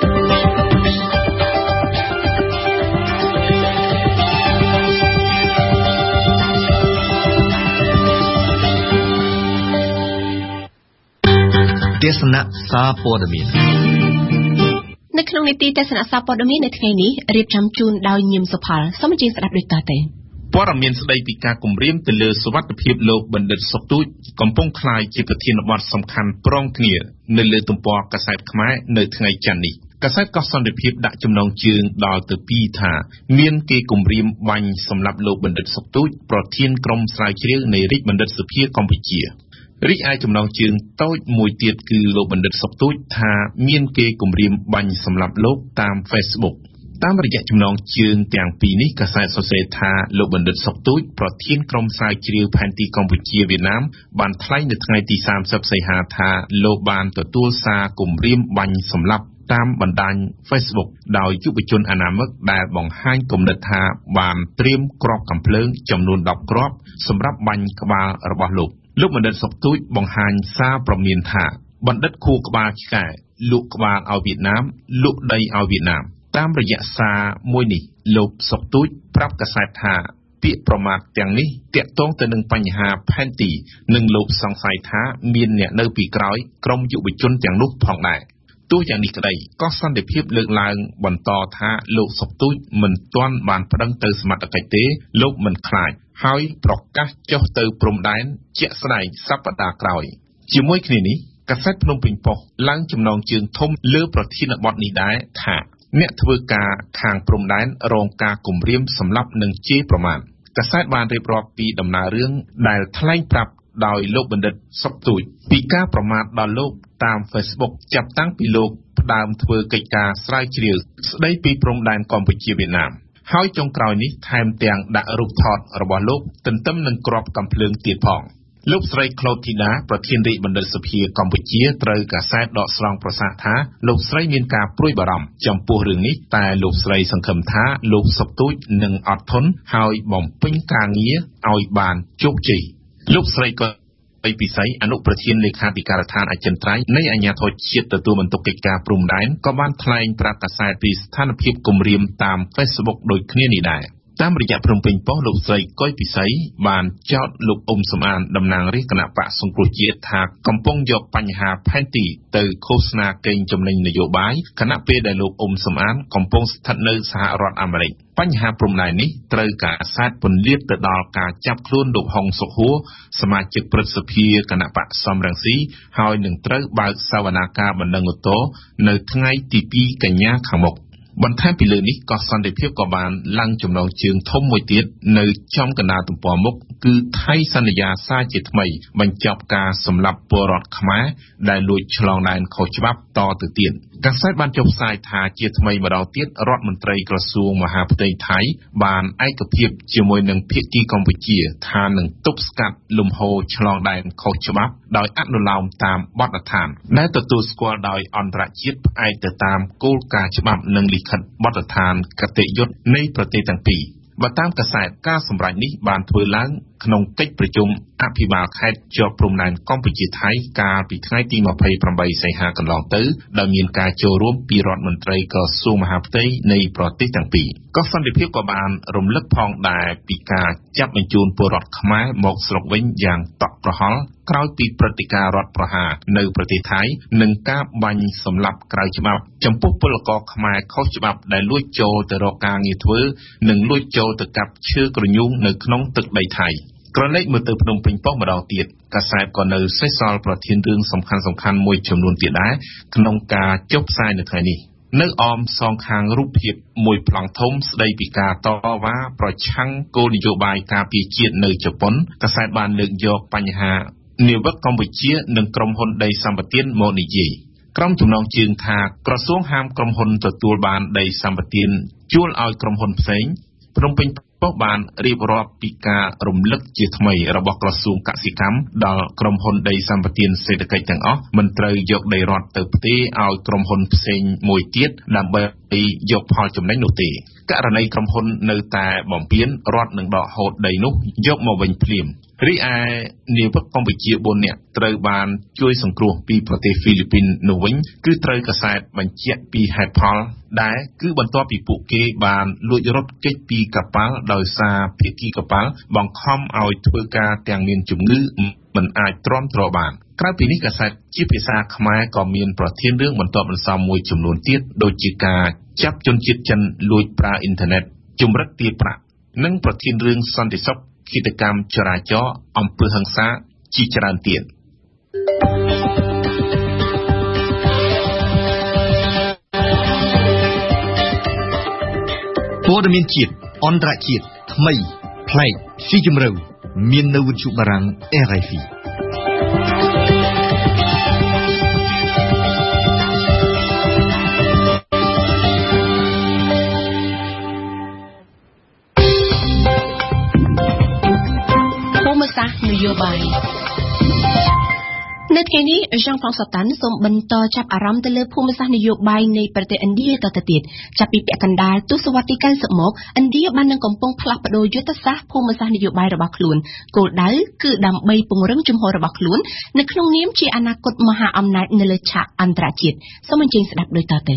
ទេសនាសារព័ត៌មាននៅក្នុងនីតិទេសនាសារព័ត៌មាននៅថ្ងៃនេះរៀបចំជូនដោយញឹមសុផលសូមអញ្ជើញស្ដាប់ដូចតទៅព័ត៌មានស្ដីពីការគម្រាមទៅលើសុវត្ថិភាពលោកបណ្ឌិតសុកទូចកំពុងក្លាយជាប្រធានបទសំខាន់ប្រងគ្នានៅលើទំព័រកាសែតខ្មែរនៅថ្ងៃច័ន្ទនេះកាសែតកោះសន្តិភាពដាក់ចំណងជើងដល់ទៅពីថាមានគេគម្រាមបាញ់សម្លាប់លោកបណ្ឌិតសុកទូចប្រធានក្រុមស្រាវជ្រាវនៃរាជបណ្ឌិតសភាកម្ពុជារីឯចំណងជើងតូចមួយទៀតគឺលោកបណ្ឌិតសុកទូចថាមានគេគម្រាមបាញ់សម្លាប់លោកតាម Facebook តាមរយៈចំណងជើងទាំងពីរនេះកាសែតសរសេរថាលោកបណ្ឌិតសុកទូចប្រធានក្រុមស្រាវជ្រាវផែនទីកម្ពុជាវៀតណាមបានថ្លែងនៅថ្ងៃទី30សីហាថាលោកបានទទួលសារគម្រាមបាញ់សម្លាប់តាមបណ្ដាញ Facebook ដោយយុវជនអនាមិកដែលបង្ហាញគំនិតថាបានត្រៀមគ្រាប់កាំភ្លើងចំនួន10គ្រាប់សម្រាប់បាញ់ក្បាលរបស់លោកបណ្ឌិតសុកទូចបង្ហាញសារព្រមានថាបណ្ឌិតខួរក្បាលឆ្កែលក់ក្បាលឲ្យវៀតណាមលក់ដីឲ្យវៀតណាមតាមរយៈសារមួយនេះលោកសុកទូចប្រាប់កាសែតថាពាក្យប្រមាថទាំងនេះទាក់ទងទៅនឹងបញ្ហាផែនទីនិងលោកសង្ស័យថាមានអ្នកនៅពីក្រោយក្រុមយុវជនទាំងនោះផងដែរទោះយ៉ាងនេះក្តីកោះសន្តិភាពលើកឡើងបន្តថាលោកសុកទូចមិនទាន់បានប្តឹងទៅសមត្ថកិច្ចទេលោកមិនខ្លាចហើយប្រកាសចុះទៅព្រំដែនជាក់ស្ដែងសប្តាហ៍ក្រោយជាមួយគ្នានេះកាសែតភ្នំពេញប៉ុស្តិ៍ឡើងចំណងជើងធំលើប្រធានបទនេះដែរថាអ្នកធ្វើការខាងព្រំដែនរងការគំរាមសម្លាប់និងជេរប្រមាថកាសែតបានរៀបរាប់ពីដំណើររឿងដែលថ្លែងប្រាប់ដោយលោកបណ្ឌិតសុកទូចពីការប្រមាថដល់លោកតាម Facebook ចាប់តាំងពីលោកផ្ដើមធ្វើកិច្ចការស្រាវជ្រាវស្ដីពីព្រំដែនកម្ពុជាវៀតណាមហើយចុងក្រោយនេះថែមទាំងដាក់រូបថតរបស់លោកទន្ទឹមនឹងគ្រាប់កាំភ្លើងទៀតផងលោកស្រីក្លូតធីតាប្រធានរាជបណ្ឌិតសភាកម្ពុជាត្រូវកាសែតដកស្រង់ប្រសាសន៍ថាលោកស្រីមានការព្រួយបារម្ភចំពោះរឿងនេះតែលោកស្រីសង្ឃឹមថាលោកសុកទូចនឹងអត់ធន់ហើយបំពេញការងារឲ្យបានជោគជ័យលោកស្រីក៏ពិសីអនុប្រធានលេខាធិការដ្ឋានអចិន្ត្រៃយ៍នៃអាជ្ញាធរជាតិទទួលបន្ទុកកិច្ចការព្រំដែនក៏បានថ្លែងប្រាប់កាសែតពីស្ថានភាពគម្រាមតាម Facebook ដូចគ្នានេះដែរតាមរយៈព្រំពេញប៉ុស្តិ៍លោកស្រីកុយពិសីបានចោទលោកអ៊ុំសំអានតំណាងរាជគណៈបកសង្គ្រោះជាតិថាកំពុងយកបញ្ហាផែនទីទៅឃោសនាកេងចំណេញនយោបាយខណៈពេលដែលលោកអ៊ុំសំអានកំពុងស្ថិតនៅសហរដ្ឋអាមេរិកបញ្ហាព្រំដែននេះត្រូវកាសែតពន្លាតទៅដល់ការចាប់ខ្លួនលោកហុងសុខួរសមាជិកព្រឹទ្ធសភាគណៈបកសំរងស៊ីហើយនឹងត្រូវបើកសវនាការបណ្ដឹងឧទ្ធរណ៍នៅថ្ងៃទី2កញ្ញាខាងមុខបន្ថែមពីលើនេះកោះសន្តិភាពក៏បានឡើងចំណងជើងធំមួយទៀតនៅចំកណ្ដាលទំព័រមុខគឺថៃសន្យាសារជាថ្មីបញ្ចប់ការសម្លាប់ពលរដ្ឋខ្មែរដែលលួចឆ្លងដែនខុសច្បាប់តទៅទៀតកាសែតបានចុះផ្សាយថាជាថ្មីម្ដងទៀតរដ្ឋមន្ត្រីក្រសួងមហាផ្ទៃថៃបានឯកភាពជាមួយនឹងភាគីកម្ពុជាថានឹងទប់ស្កាត់លំហូរឆ្លងដែនខុសច្បាប់ដោយអនុលោមតាមបទដ្ឋានដែលទទួលស្គាល់ដោយអន្តរជាតិផ្អែកទៅតាមគោលការណ៍ច្បាប់និងលិខិតបទដ្ឋានគតិយុត្តនៃប្រទេសទាំងពីរបើតាមកាសែតការសម្រេចនេះបានធ្វើឡើងក្នុងកិច្ចប្រជុំអភិបាលខេត្តជាប់ព្រំដែនកម្ពុជាថៃកាលពីថ្ងៃទី28សីហាកន្លងទៅដោយមានការចូលរួមពីរដ្ឋមន្ត្រីក្រសួងមហាផ្ទៃនៃប្រទេសទាំងពីរកោះសន្តិភាពក៏បានរំលឹកផងដែរពីការចាប់បញ្ជូនពលរដ្ឋខ្មែរមកស្រុកវិញយ៉ាងតក់ក្រហល់ក្រោយពីព្រឹត្តិការណ៍រដ្ឋប្រហារនៅប្រទេសថៃនិងការបាញ់សម្លាប់ក្រៅច្បាប់ចំពោះពលករខ្មែរខុសច្បាប់ដែលលួចចូលទៅរកការងារធ្វើនិងលួចចូលទៅកាប់ឈើក្រញូងនៅក្នុងទឹកដីថៃក្រឡេកមើលទៅភ្នំពេញប៉ុស្តិ៍ម្ដងទៀតកាសែតក៏នៅសេសសល់ប្រធានរឿងសំខាន់មួយចំនួនទៀតដែរក្នុងការចុះផ្សាយនៅថ្ងៃនេះនៅអមសងខាងរូបភាពមួយប្លង់ធំស្ដីពីការតវ៉ាប្រឆាំងគោលនយោបាយការពារជាតិនៅជប៉ុនកាសែតបានលើកយកបញ្ហានាវិកកម្ពុជានិងក្រុមហ៊ុនដីសម្បត្តិមកនិយាយក្រុមចំណងជើងថាក្រសួងហាមក្រុមហ៊ុនទទួលបានដីសម្បត្តិជួលឲ្យក្រុមហ៊ុនផ្សេងភ្នំពេញប៉ុស្តិ៍បានរៀបរាប់ពីការរំលឹកជាថ្មីរបស់ក្រសួងកសិកម្មដល់ក្រុមហ៊ុនដីសម្បត្តិសេដ្ឋកិច្ចទាំងអស់មិនត្រូវយកដីរដ្ឋទៅផ្ទេរឲ្យក្រុមហ៊ុនផ្សេងមួយទៀតដើម្បីយកផលចំណេញនោះទេករណីក្រុមហ៊ុននៅតែបំពានរដ្ឋនឹងដកហូតដីនោះយកមកវិញភ្លាមរីឯនាវិកកម្ពុជា4នាក់ត្រូវបានជួយសង្គ្រោះពីប្រទេសហ្វីលីពីននោះវិញគឺត្រូវកាសែតបញ្ជាក់ពីហេតុផលដែរគឺបន្ទាប់ពីពួកគេបានលួចរត់គេចពីកប៉ាល់ដោយសារភាគីកប៉ាល់បង្ខំឲ្យធ្វើការទាំងមានជំងឺមិនអាចទ្រាំទ្របានក្រៅពីនេះកាសែតជាភាសាខ្មែរក៏មានប្រធានរឿងបន្ទាប់បន្សំមួយចំនួនទៀតដូចជាការចាប់ជនជាតិចិនលួចប្រើអ៊ីនធឺណិតជំរិតទារប្រាក់និងប្រធានរឿងសន្តិសុខគិតកម្មចរាចរណ៍អំពើហិង្សាជាច្រើនទៀតព័ត៌មានជាតិអន្តរជាតិថ្មីប្លែកស៊ីជម្រៅមាននៅវិទ្យុបារាំង RFI នយោបាយនៅថ្ងៃនេះយ៉ាងផងសតានសូមបន្តចាប់អារម្មណ៍ទៅលើភូមិសាស្ត្រនយោបាយនៃប្រទេសឥណ្ឌាតទៅទៀតចាប់ពីពាក់កណ្ដាលទសវត្សរ៍ទី90មកឥណ្ឌាបាននឹងកំពុងផ្លាស់ប្ដូរយុទ្ធសាស្ត្រភូមិសាស្ត្រនយោបាយរបស់ខ្លួនគោលដៅគឺដើម្បីពង្រឹងជំហររបស់ខ្លួននៅក្នុងនាមជាអនាគតមហាអំណាចនៅលើឆាកអន្តរជាតិសូមអញ្ជើញស្ដាប់ដូចតទៅ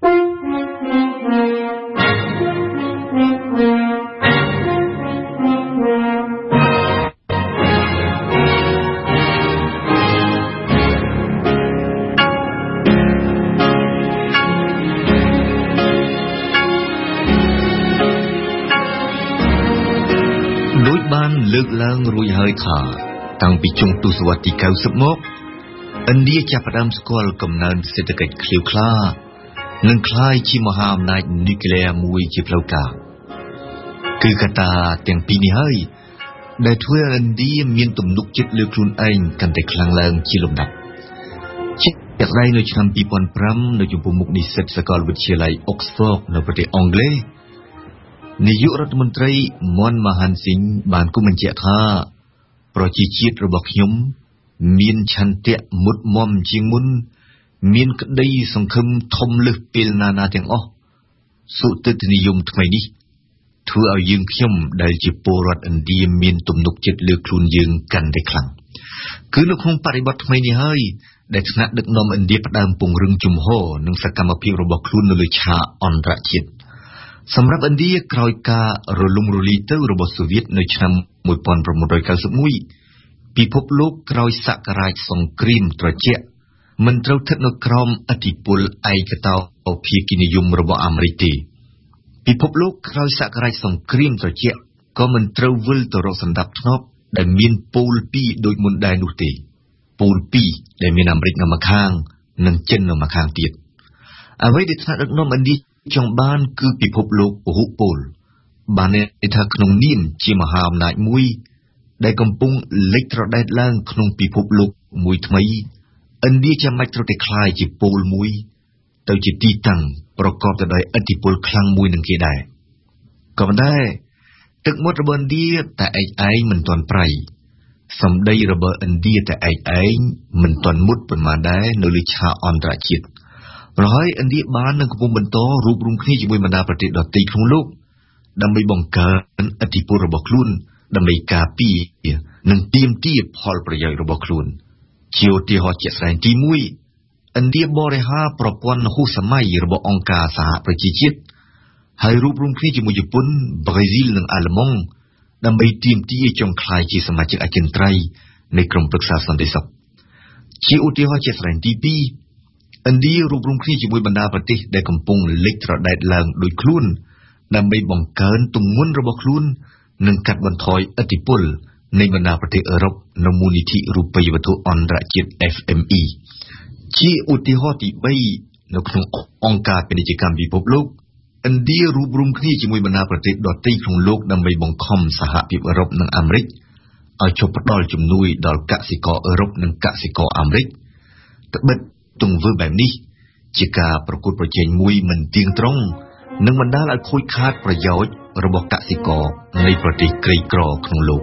លើកឡើងរួចហើយថាតាំងពីចុងទសវត្សរ៍ទី90មកឥណ្ឌាចាប់ផ្ដើមស្គាល់កំណើនសេដ្ឋកិច្ចឃ្លាវខ្លានិងក្លាយជាមហាអំណាចនុយក្លេអ៊ែរមួយជាផ្លូវការគឺកត្តាទាំងពីរនេះហើយដែលធ្វើឲ្យឥណ្ឌាមានទំនុកចិត្តលើខ្លួនឯងកាន់តែខ្លាំងឡើងជាលំដាប់ជាក់ស្ដែងនៅឆ្នាំ2005នៅចំពោះមុខនិស្សិតសាកលវិទ្យាល័យ Oxford នៅប្រទេសអង់គ្លេសនាយករដ្ឋមន្ត្រីមនមហានស៊ីងបានគូបញ្ជាក់ថាប្រជាជាតិរបស់ខ្ញុំមានឆន្ទៈមុតមមជាងមុនមានក្តីសង្ឃឹមធំលើសពេលណាទាំងអស់សុទិដ្ឋនិយមថ្មីនេះធ្វើឲ្យយើងខ្ញុំដែលជាពលរដ្ឋឥណ្ឌាមានទំនុកចិត្តលើខ្លួនយើងកាន់តែខ្លាំងគឺនៅក្នុងបរិបទថ្មីនេះហើយដែលថ្នាក់ដឹកនាំឥណ្ឌាផ្ដើមពង្រឹងជំហរនិងសកម្មភាពរបស់ខ្លួននៅលើឆាកអន្តរជាតិសម្រាប់ឥណ្ឌាក្រោយការរលំរលាយទៅរបស់សូវៀតនៅឆ្នាំ1991ពិភពលោកក្រោយសករាជសង្គ្រាមត្រជាក់មិនត្រូវស្ថិតនៅក្រោមឥទ្ធិពលឯកតោភាគីនិយមរបស់អាមេរិកទេពិភពលោកក្រោយសករាជសង្គ្រាមត្រជាក់ក៏មិនត្រូវវិលទៅរកសណ្ដាប់ធ្នាប់ដែលមានពូលពីរដូចមុនដែរនោះទេពូលពីរដែលមានអាមេរិកនៅម្ខាងនិងចិននៅម្ខាងទៀតអ្វីដែលថ្នាក់ដឹកនាំឥណ្ឌាចង់បានគឺពិភពលោកពហុពលបានន័យថាក្នុងនាមជាមហាអំណាចមួយដែលកំពុងលេចត្រដែតឡើងក្នុងពិភពលោកមួយថ្មីឥណ្ឌាចាំបាច់ត្រូវតែក្លាយជាពលមួយទៅជាទីតាំងប្រកបទៅដោយឥទ្ធិពលខ្លាំងមួយនឹងគេដែរក៏ប៉ុន្តែទឹកមាត់របស់ឥណ្ឌាតែឯងមិនទាន់ប្រៃសម្ដីរបស់ឥណ្ឌាតែឯងមិនទាន់មុតប៉ុន្មានដែរនៅលើឆាកអន្តរជាតិប្រហែលឥណ្ឌាបាននឹងកំពុងបន្តរួបរวมគ្នាជាមួយបណ្ដាប្រទេសដទៃក្នុងលោកដើម្បីបង្កើនឥទ្ធិពលរបស់ខ្លួនដើម្បីការពារនិងទាមទារផលប្រយោជន៍របស់ខ្លួនជាឧទាហរណ៍ជាក់ស្ដែងទី1ឥណ្ឌាបរិហារប្រព័ន្ធហូសម័យរបស់អង្គការសហប្រជាជាតិហើយរួបរวมគ្នាជាមួយជប៉ុនប្រេស៊ីលនិងអាល្លឺម៉ង់ដើម្បីទាមទារចង់ក្លាយជាសមាជិកអចិន្ត្រៃយ៍នៃក្រុមប្រឹក្សាសន្តិសុខជាឧទាហរណ៍ជាក់ស្ដែងទី2ឥណ្ឌារួបរวมគ្នាជាមួយបណ្ដាប្រទេសដែលកំពុងលេចត្រដែតឡើងដូចខ្លួនដើម្បីបង្កើនទម្ងន់របស់ខ្លួននិងកាត់បន្ថយឥទ្ធិពលនៃបណ្ដាប្រទេសអឺរ៉ុបនៅមូលនិធិរូបិយវត្ថុអន្តរជាតិ FME ជាឧទាហរណ៍ទី3នៅក្នុងអង្គការពាណិជ្ជកម្មពិភពលោកឥណ្ឌារួបរวมគ្នាជាមួយបណ្ដាប្រទេសដទៃក្នុងលោកដើម្បីបង្ខំសហភាពអឺរ៉ុបនិងអាមេរិកឲ្យឈប់ផ្ដល់ជំនួយដល់កសិករអឺរ៉ុបនិងកសិករអាមេរិកត្បិតទង្វើបែបនេះជាការប្រកួតប្រជែងមួយមិនទៀងត្រង់និងបណ្ដាលឲ្យខូចខាតប្រយោជន៍របស់កសិករនៃប្រទេសក្រីក្រក្នុងលោក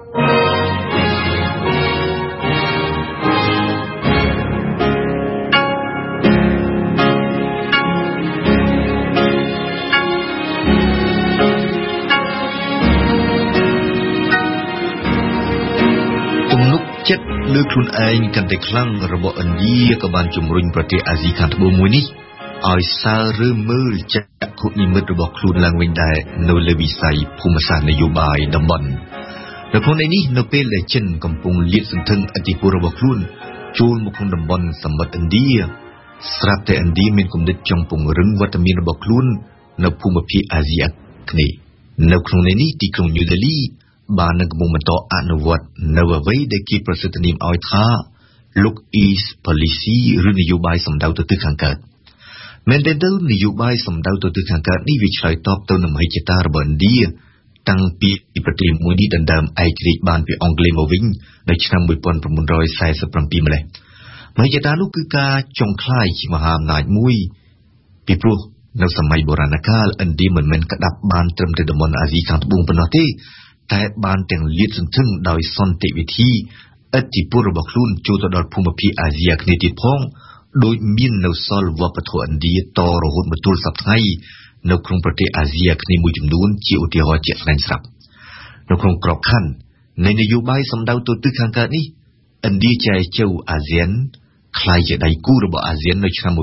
ចិត្តលើខ្លួនឯងកាន់តែខ្លាំងរបស់ឥណ្ឌាក៏បានជំរុញប្រទេសអាស៊ីខាងត្បូងមួយនេះឲ្យសើរើមើលចក្ខុនិមិត្តរបស់ខ្លួនឡើងវិញដែរនៅលើវិស័យភូមិសាស្ត្រនយោបាយតំបន់នៅក្នុងនេះនៅពេលដែលចិនកំពុងលាតសន្ធឹងឥទ្ធិពលរបស់ខ្លួនចូលមកក្នុងតំបន់សមុទ្រឥណ្ឌាស្រាប់តែឥណ្ឌាមានគំនិតចង់ពង្រឹងវត្តមានរបស់ខ្លួននៅភូមិភាគអាស៊ីអាគ្នេយ៍នៅក្នុងនេះទីក្រុងញូដេលីបាននឹងកំពុងបន្តអនុវត្តនៅអ្វីដែលគេប្រសិទ្ធនាមឲ្យថា Look East Policy ឬនយោបាយសម្ដៅទៅទិសខាងកើតមែនទេទៅនយោបាយសម្ដៅទៅទិសខាងកើតនេះវាឆ្លើយតបទៅនឹងមហិច្ឆតារបស់ឥណ្ឌាតាំងពីប្រទេសមួយនេះដណ្ដើមឯករាជ្យបានពីអង់គ្លេសមកវិញនៅឆ្នាំ1947ម្លេះមហិច្ឆតានោះគឺការចង់ក្លាយជាមហាអំណាចមួយពីព្រោះនៅសម័យបុរាណកាលឥណ្ឌាមិនមែនក្តាប់បានត្រឹមតែតំបន់អាស៊ីខាងត្បូងប៉ុណ្ណោះទេតែបានទាំងលាតសន្ធឹងដោយសន្តិវិធីឥទ្ធិពលរបស់ខ្លួនចូលទៅដល់ភូមិភាគអាស៊ីអាគ្នេយ៍ទៀតផងដោយមាននៅសល់វប្បធម៌ឥណ្ឌាតរហូតមកទល់សព្វថ្ងៃនៅក្នុងប្រទេសអាស៊ីអាគ្នេយ៍មួយចំនួនជាឧទាហរណ៍ជាក់ស្ដែងស្រាប់នៅក្នុងក្របខ័ណ្ឌនៃនយោបាយសម្ដៅទៅទិសខាងកើតនេះឥណ្ឌាចែកចូលអាស៊ានក្លាយជាដៃគូរបស់អាស៊ាននៅឆ្នាំ1995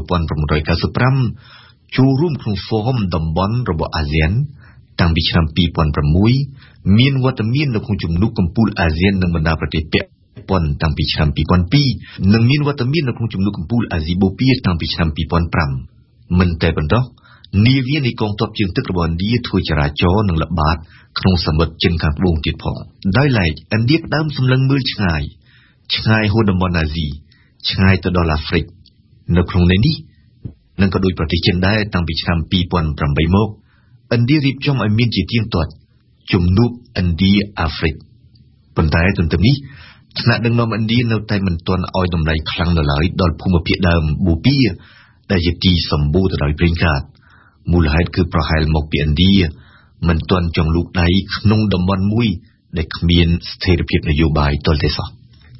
ចូលរួមក្នុងហ្វូរមតំបន់របស់អាស៊ានតាំងពីឆ្នាំ2006មានវត្តមាននៅក្នុងជំនួបកំពូលអាស៊ាននិងបណ្ដាប្រទេសពាក់ព័ន្ធតាំងពីឆ្នាំ2002និងមានវត្តមាននៅក្នុងជំនួបកំពូលអាស៊ីបូព៌ាតាំងពីឆ្នាំ2005មិនតែប៉ុណ្ណោះនាវានៃកងទ័ពជើងទឹករបស់ឥណ្ឌាធ្វើចរាចរណ៍និងល្បាតក្នុងសមុទ្រចិនខាងត្បូងទៀតផងដោយឡែកឥណ្ឌាផ្ដើមសម្លឹងមើលឆ្ងាយហួសតំបន់អាស៊ីឆ្ងាយទៅដល់អាហ្វ្រិកនៅក្នុងនេះនិងក៏ដោយប្រទេសចិនដែរតាំងពីឆ្នាំ2008មកឥណ្ឌារៀបចំឲ្យមានជាទៀងទាត់ជំនួបឥណ្ឌាអាហ្វ្រិកប៉ុន្តែទន្ទឹមនេះថ្នាក់ដឹកនាំឥណ្ឌានៅតែមិនទាន់ឲ្យតម្លៃខ្លាំងនៅឡើយដល់ភូមិភាគដើមបូព៌ាដែលជាទីសម្បូរទៅដោយប្រេងកាតមូលហេតុគឺប្រហែលមកពីឥណ្ឌាមិនទាន់ចង់លូកដៃក្នុងតំបន់មួយដែលគ្មានស្ថិរភាពនយោបាយទាល់តែសោះ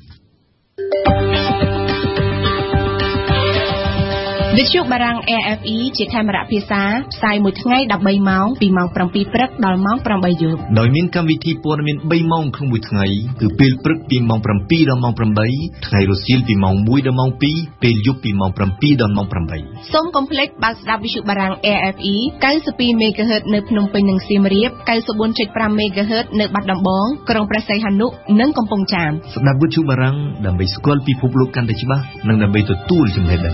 វិទ្យុបារាំង AFE ជាខេមរៈភាសាផ្សាយមួយថ្ងៃ13ម៉ោងពីម៉ោង7ព្រឹកដល់ម៉ោង8យប់ដោយមានកម្មវិធីព័ត៌មាន3ម៉ោងក្នុងមួយថ្ងៃគឺពេលព្រឹកពីម៉ោង7ដល់ម៉ោង8ថ្ងៃរសៀលពីម៉ោង1ដល់ម៉ោង2ពេលយប់ពីម៉ោង7ដល់ម៉ោង8 សូមកុំភ្លេចបើកស្ដាប់វិទ្យុបារាំង AFE 92 MHz នៅភ្នំពេញនិងសៀមរាប 94.5 MHz នៅបាត់ដំបងក្រុងព្រះសីហនុនិងកំពង់ចាមស្ដាប់វិទ្យុបារាំងដើម្បីស្គាល់ពិភពលោកកាន់តែច្បាស់និងដើម្បីទទួលចំណេះដឹង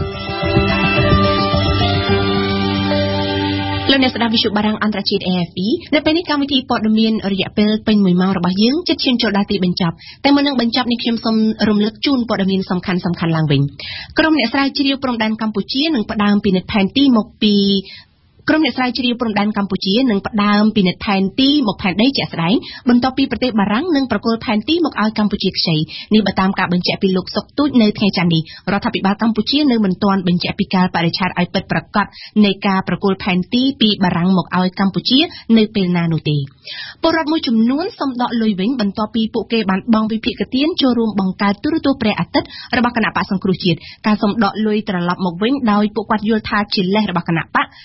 លោកអ្នកស្ដាប់វិទ្យុបារាំងអន្តរជាតិ AFE នៅពេលនេះកម្មវិធីព័ត៌មានរយៈពេលពេញ1ម៉ោងរបស់យើងជិតឈានចូលដល់ទីបញ្ចប់តែមុននឹងបញ្ចប់នេះខ្ញុំសូមរំលឹកជូនព័ត៌មានសំខាន់ៗឡើងវិញក្រុមអ្នកស្រាវជ្រាវព្រំដែនកម្ពុជានឹងផ្ដើមពិនិត្យផែនទីមកពីក្រុមអ្នកស្រាវជ្រាវព្រំដែនកម្ពុជានឹងផ្ដើមពិនិត្យផែនទីមកផែនដីជាក់ស្ដែងបន្ទាប់ពីប្រទេសបារាំងនឹងប្រគល់ផែនទីមកឲ្យកម្ពុជាខ្ចីនេះបើតាមការបញ្ជាក់ពីលោកសុកទូចនៅថ្ងៃច័ន្ទនេះរដ្ឋាភិបាលកម្ពុជានៅមិនទាន់បញ្ជាក់ពីកាលបរិច្ឆេទឲ្យពិតប្រាកដនៃការប្រគល់ផែនទីពីបារាំងមកឲ្យកម្ពុជានៅពេលណានោះទេពលរដ្ឋមួយចំនួនសូមដកលុយវិញបន្ទាប់ពីពួកគេបានបង់វិភាគទានចូលរួមបង្កើតទូរទស្សន៍ព្រះអាទិត្យរបស់គណៈបកសង្គ្រោះជាតិការសូមដកលុយត្រឡប់មកវិញដោយពួកគាត់យល់ថាជាលេសរបស់គណៈបកសម្រាប់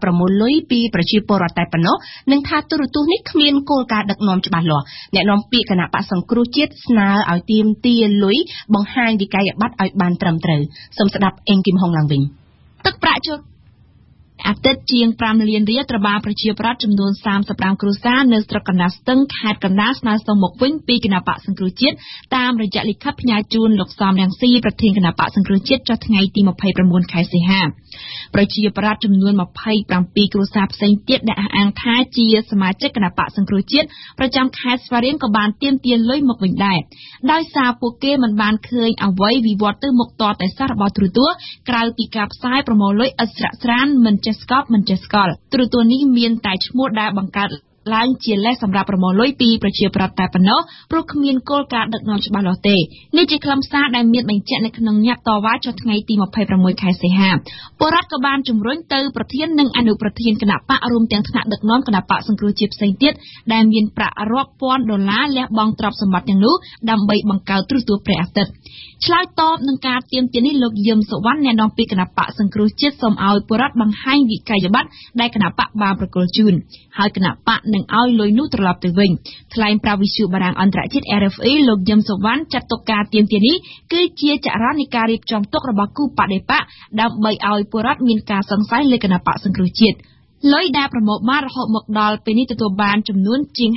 ប្រមូលលុយពីប្រជាពលរដ្ឋតែប៉ុណ្ណោះនឹងថាទូរទស្សន៍នេះគ្មានគោលការណ៍ដឹកនាំច្បាស់លាស់អ្នកនាំពាក្យគណៈបកសង្គ្រោះជាតិស្នើឲ្យទាមទារលុយបង្ហាញវិក័យប័ត្រឲ្យបានត្រឹមត្រូវសូមស្ដាប់អេងគឹមហុងឡើងវិញទឹកប្រាក់ជលអាទិត្យជាង5លានរៀលត្រូវបានប្រជាប្រដ្ឋចំនួន35គ្រួសារនៅស្រុកកណ្ដាលស្ទឹងខេត្តកណ្ដាលស្នើសុំមកវិញពីគណៈបកសង្គ្រោះជាតិតាមរយៈលិខិតផ្ញើជូនលោកសំរងស៊ីប្រធានគណៈបកសង្គ្រោះជាតិចុះថ្ងៃទី29ខែសីហាប្រជាប្រដ្ឋចំនួន27គ្រួសារផ្សេងទៀតដែលអះអាងថាជាសមាជិកគណៈបកសង្គ្រោះជាតិប្រចាំខេត្តស្វាយរៀងក៏បានទាមទារលុយមកវិញដែរដោយសារពួកគេមិនបានឃើញអ្វីវិវត្តទៅមុខតតែសាររបស់ទូរទស្សន៍ក្រៅពីការផ្សាយប្រមូលលុយឥតស្រាកស្រានមិនចេះស្កប់មិនចេះស្កល់ទូរទស្សន៍នេះមានតែឈ្មោះដែលបង្កើតឡើងជាលេសសម្រាប់ប្រមូលលុយពីប្រជាប្រដ្ឋតែប៉ុណ្ណោះព្រោះគ្មានគោលការណ៍ដឹកនាំច្បាស់លាស់ទេនេះជាខ្លឹមសារដែលមានបញ្ជាក់នៅក្នុងញត្តិតវ៉ាចុះថ្ងៃទី26ខែសីហាពលរដ្ឋក៏បានជំរុញទៅប្រធាននិងអនុប្រធានគណៈបករួមទាំងថ្នាក់ដឹកនាំគណៈបកសង្គ្រោះជាតិផ្សេងទៀតដែលមានប្រាក់រាប់ពាន់ដុល្លារលះបង់ទ្រព្យសម្បត្តិទាំងនោះដើម្បីបង្កើតទូរទស្សន៍ព្រះអាទិត្យឆ្លើយតបនឹងការទាមទារនេះលោកយឹមសុវណ្ណអ្នកនាំពាក្យគណៈបកសង្គ្រោះជាតិសូមឲ្យពលរដ្ឋបង្ហាញវិក័យប័ត្រដែលគណៈបកបានប្រគល់ជូនហើយគណៈបកនឹងឲ្យលុយនោះត្រឡប់ទៅវិញថ្លែងប្រាវិទ្យុបារាំងអន្តរជាតិ RFA លោកយឹមសុវណ្ណចាត់ទុកការទាមទារនេះគឺជាចរន្តនៃការរៀបចំទុករបស់គូបដិបកដើម្បីឲ្យពលរដ្ឋមានការសង្ស័យលើគណៈបកសង្គ្រោះជាតិលុយដែលប្រមូលបានរហូតមកដល់ពេលនេះទទួលបានចំនួនជាង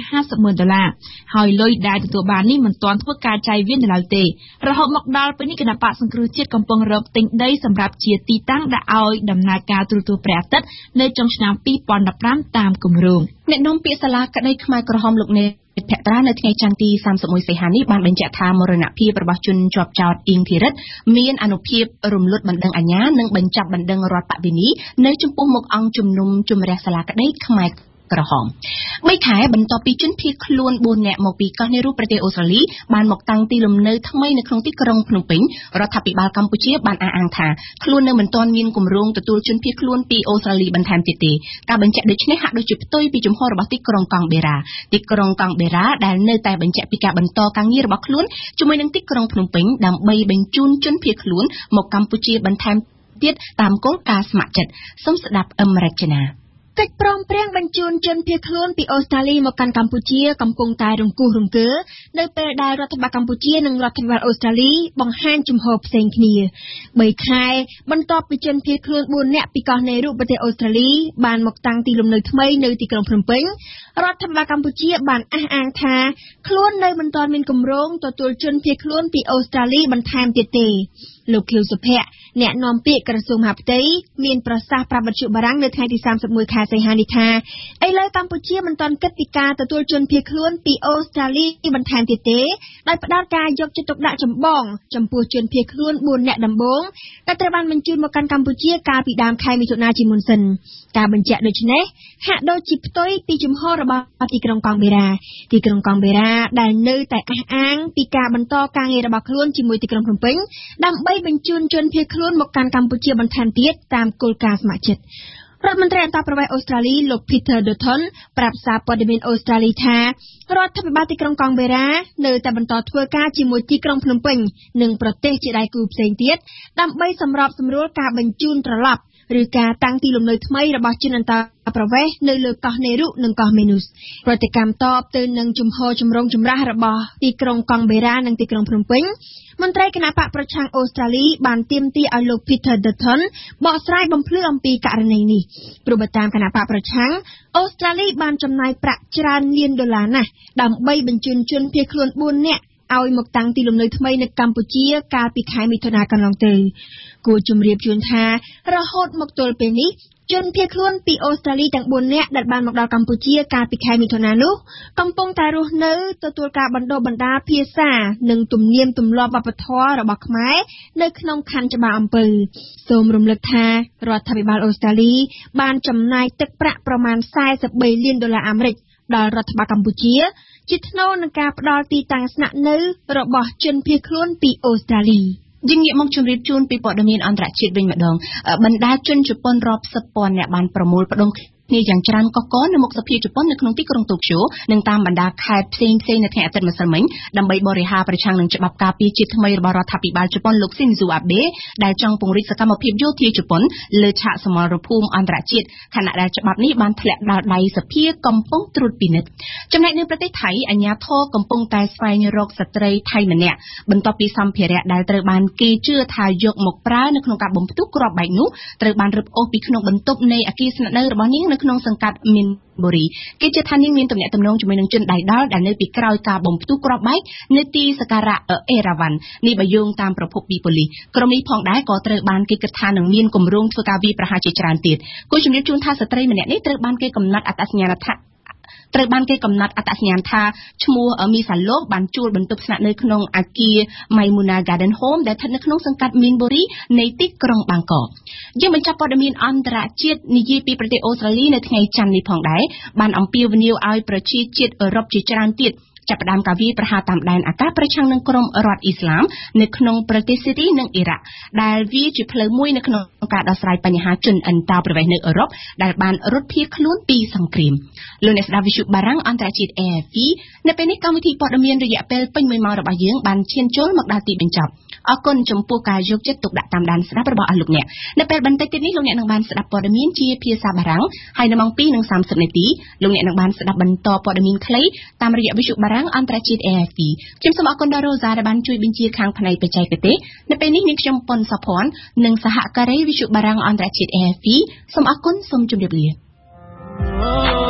$50,000ហើយលុយដែលទទួលបាននេះមិនទាន់ធ្វើការចាយវាយនៅឡើយទេរហូតមកដល់ពេលនេះគណៈបកសង្គ្រោះជាតិកំពុងរកទិញដីសម្រាប់ជាទីតាំងដាក់ឲ្យដំណើរការទូរទស្សន៍ព្រះអាទិត្យនៅចុងឆ្នាំ2015តាមគម្រោងអ្នកនាំពាក្យសាលាក្តីខ្មែរក្រហមលោកនេភក្ត្រានៅថ្ងៃច័ន្ទទី31សីហានេះបានបញ្ជាក់ថាមរណភាពរបស់ជនជាប់ចោទអៀងធីរិតមានអានុភាពរំលត់បណ្ដឹងអាជ្ញានិងបញ្ចប់បណ្ដឹងរដ្ឋបវេនីនៅចំពោះមុខអង្គជំនុំជម្រះសាលាក្តីខ្មែរក្រហម3ខែបន្ទាប់ពីជនភៀសខ្លួន4នាក់មកពីកោះនេរូប្រទេសអូស្ត្រាលីបានមកតាំងទីលំនៅថ្មីនៅក្នុងទីក្រុងភ្នំពេញរដ្ឋាភិបាលកម្ពុជាបានអះអាងថាខ្លួននៅមិនទាន់មានគម្រោងទទួលជនភៀសខ្លួនពីអូស្ត្រាលីបន្ថែមទៀតទេការបញ្ជាក់ដូចនេះហាក់ដូចជាផ្ទុយពីជំហររបស់ទីក្រុងកង់បេរ៉ាទីក្រុងកង់បេរ៉ាដែលនៅតែបញ្ជាក់ពីការបន្តការងាររបស់ខ្លួនជាមួយនឹងទីក្រុងភ្នំពេញដើម្បីបញ្ជូនជនភៀសខ្លួនមកកម្ពុជាបន្ថែមទៀតតាមគោលការណ៍ស្ម័គ្រចិត្តសូមស្ដាប់អមរជនាកិច្ចព្រមព្រៀងបញ្ជូនជនភៀសខ្លួនពីអូស្ត្រាលីមកកាន់កម្ពុជាកំពុងតែរង្គោះរង្គើនៅពេលដែលរដ្ឋបាលកម្ពុជានិងរដ្ឋបាលអូស្ត្រាលីបង្ហាញជំហរផ្សេងគ្នា3ខែបន្ទាប់ពីជនភៀសខ្លួន4នាក់ពីកោះនេរូប្រទេសអូស្ត្រាលីបានមកតាំងទីលំនៅថ្មីនៅទីក្រុងភ្នំពេញរដ្ឋបាលកម្ពុជាបានអះអាងថាខ្លួននៅមិនទាន់មានគម្រោងទទួលជនភៀសខ្លួនពីអូស្ត្រាលីបន្ថែមទៀតទេលោកខៀវសុភ័ក្រអ្នកនាំពាក្យក្រសួងមហាផ្ទៃមានប្រសាសន៍ប្រាប់វិទ្យុបារាំងនៅថ្ងៃទី31ខែសីហានេះថាឥឡូវកម្ពុជាមិនទាន់គិតពីការទទួលជនភៀសខ្លួនពីអូស្ត្រាលីបន្ថែមទៀតទេដោយផ្ដោតការយកចិត្តទុកដាក់ចម្បងចំពោះជនភៀសខ្លួន4នាក់ដំបូងដែលត្រូវបានបញ្ជូនមកកាន់កម្ពុជាកាលពីដើមខែមិថុនាជាមុនសិនការបញ្ជាក់ដូចនេះហាក់ដូចជាផ្ទុយពីជំហររបស់ទីក្រុងកង់បេរ៉ាទីក្រុងកង់បេរ៉ាដែលនៅតែអះអាងពីការបន្តការងាររបស់ខ្លួនជាមួយទីក្រុងភ្នំពេញដើម្បីបញ្ជូនជនភៀសខ្លួនមកកាន់កម្ពុជាបន្ថែមទៀតតាមគោលការណ៍ស្ម័គ្រចិត្តរដ្ឋមន្ត្រីអន្តរប្រវេសន៍អូស្ត្រាលីលោក Peter Dutton ប្រាប់សារព័ត៌មានអូស្ត្រាលីថារដ្ឋាភិបាលទីក្រុងកង់បេរ៉ានៅតែបន្តធ្វើការជាមួយទីក្រុងភ្នំពេញនិងប្រទេសជាដៃគូផ្សេងទៀតដើម្បីសម្របសម្រួលការបញ្ជូនត្រឡប់ឬការតាំងទីលំនៅថ្មីរបស់ជនអន្តរប្រវេសន៍នៅលើកោះនេរុនិងកោះមេនូសប្រតិកម្មតបទៅនឹងជំហរចម្រុងចម្រាស់របស់ទីក្រុងកង់បេរ៉ានិងទីក្រុងភ្នំពេញមន្ត្រីគណៈបកប្រឆាំងអូស្ត្រាលីបានទាមទារឲ្យលោក Peter Dutton បកស្រាយបំភ្លឺអំពីករណីនេះព្រោះបើតាមគណៈបកប្រឆាំងអូស្ត្រាលីបានចំណាយប្រាក់ច្រើនលានដុល្លារណាស់ដើម្បីបញ្ជូនជនភៀសខ្លួន4នាក់ឲ្យមកតាំងទីលំនៅថ្មីនៅកម្ពុជាកាលពីខែមិថុនាកន្លងទៅគួរជម្រាបជូនថារហូតមកទល់ពេលនេះជនភៀសខ្លួនពីអូស្ត្រាលីទាំង4នាក់ដែលបានមកដល់កម្ពុជាកាលពីខែមិថុនានោះកំពុងតែរស់នៅទទួលការបណ្ដុះបណ្ដាលភាសានិងទំនៀមទម្លាប់វប្បធម៌របស់ខ្មែរនៅក្នុងខណ្ឌច្បារអំពៅសូមរំលឹកថារដ្ឋាភិបាលអូស្ត្រាលីបានចំណាយទឹកប្រាក់ប្រមាណ$43លានដល់រដ្ឋបាលកម្ពុជាជាថ្នូរនឹងការផ្ដល់ទីតាំងស្នាក់នៅរបស់ជនភៀសខ្លួនពីអូស្ត្រាលីយើងងាកមកជម្រាបជូនពីព័ត៌មានអន្តរជាតិវិញម្ដងបណ្ដាជនជប៉ុនរាប់សិបពាន់អ្នកបានប្រមូលផ្ដុំគ្នាយ៉ាងច្រើនកកនៅមុខសភាជប៉ុននៅក្នុងទីក្រុងតូក្យូនិងតាមបណ្ដាខេត្តផ្សេងៗនៅថ្ងៃអាទិត្យម្សិលមិញដើម្បីបរិហារប្រឆាំងនឹងច្បាប់ការពារជាតិថ្មីរបស់រដ្ឋាភិបាលជប៉ុនលោកស៊ីនស៊ូអាបេដែលចង់ពង្រីកសកម្មភាពយោធាជប៉ុនលើឆាកសមរភូមិអន្តរជាតិខណៈដែលច្បាប់នេះបានធ្លាក់ដល់ដៃសភាកំពុងត្រួតពិនិត្យចំណែកនៅប្រទេសថៃអាជ្ញាធរកំពុងតែស្វែងរកស្ត្រីថៃម្នាក់បន្ទាប់ពីសម្ភារៈដែលត្រូវបានគេជឿថាយកមកប្រើនៅក្នុងការបំផ្ទុះគ្រាប់បែកនោះត្រូវបានរឹបអូសពីក្នុងបន្ទប់នៃអគារស្នាក់នៅរបស់នាងនៅក្នុងសង្កាត់មីនបូរីគេជឿថានាងមានទំនាក់ទំនងជាមួយនឹងជនដៃដល់ដែលនៅពីក្រោយការបំផ្ទុះគ្រាប់បែកនៅទីសក្ការៈអេរ៉ាវ៉ាន់នេះបើយោងតាមប្រភពពីប៉ូលីសក្រុមនេះផងដែរក៏ត្រូវបានគេគិតថានឹងមានគម្រោងធ្វើការវាយប្រហារជាច្រើនទៀតគូជំរាបជូនថាស្ត្រីម្នាក់នេះត្រូវបានគេកំណត់អត្តសញ្ញាណថាឈ្មោះមីសាឡូបានជួលបន្ទប់ស្នាក់នៅក្នុងអគារ Maimuna Garden Home ដែលស្ថិតនៅក្នុងសង្កាត់មីនបូរីនៃទីក្រុងបាងកកយើងបញ្ចប់ព័ត៌មានអន្តរជាតិនិយាយពីប្រទេសអូស្ត្រាលីនៅថ្ងៃច័ន្ទនេះផងដែរបានអំពាវនាវឲ្យប្រជាជាតិអឺរ៉ុបជាច្រើនទៀតចាប់ផ្ដើមការវាយប្រហារតាមដែនអាកាសប្រឆាំងនឹងក្រុមរដ្ឋអ៊ីស្លាមនៅក្នុងប្រទេសស៊ីរីនិងអ៊ីរ៉ាក់ដែលវាជាផ្លូវមួយនៅក្នុងការដោះស្រាយបញ្ហាជនអន្តោប្រវេសន៍នៅអឺរ៉ុបដែលបានរត់ភៀសខ្លួនពីសង្គ្រាមលោកអ្នកស្ដាប់វិទ្យុបារាំងអន្តរជាតិ AFP នៅពេលនេះកម្មវិធីព័ត៌មានរយៈពេលពេញ1ម៉ោងរបស់យើងបានឈានចូលមកដល់ទីបញ្ចប់អរគុណចំពោះការយកចិត្តទុកដាក់តាមដានស្ដាប់របស់អស់លោកអ្នកនៅពេលបន្តិចទៀតនេះលោកអ្នកនឹងបានស្ដាប់ព័ត៌មានជាភាសាបារាំងហើយនៅម៉ោង 2:30 នាទីលោកអ្នកនឹងបានស្ដាប់បន្តព័ត៌មានខ្លីតាមរយៈវិទ្យុបារាំងអន្តរជាតិ AFP ខ្ញុំសូមអរគុណដល់ Rosa ដែលបានជួយបញ្ជាខាងផ្នែកបច្ចេកទេសនៅពេលនេះនាងខ្ញុំប៉ុនសុភ័ណ្ឌនិងសហការីវិទ្យុបារាំងអន្តរជាតិ AFP សូមអរគុណសូមជម្រាបលា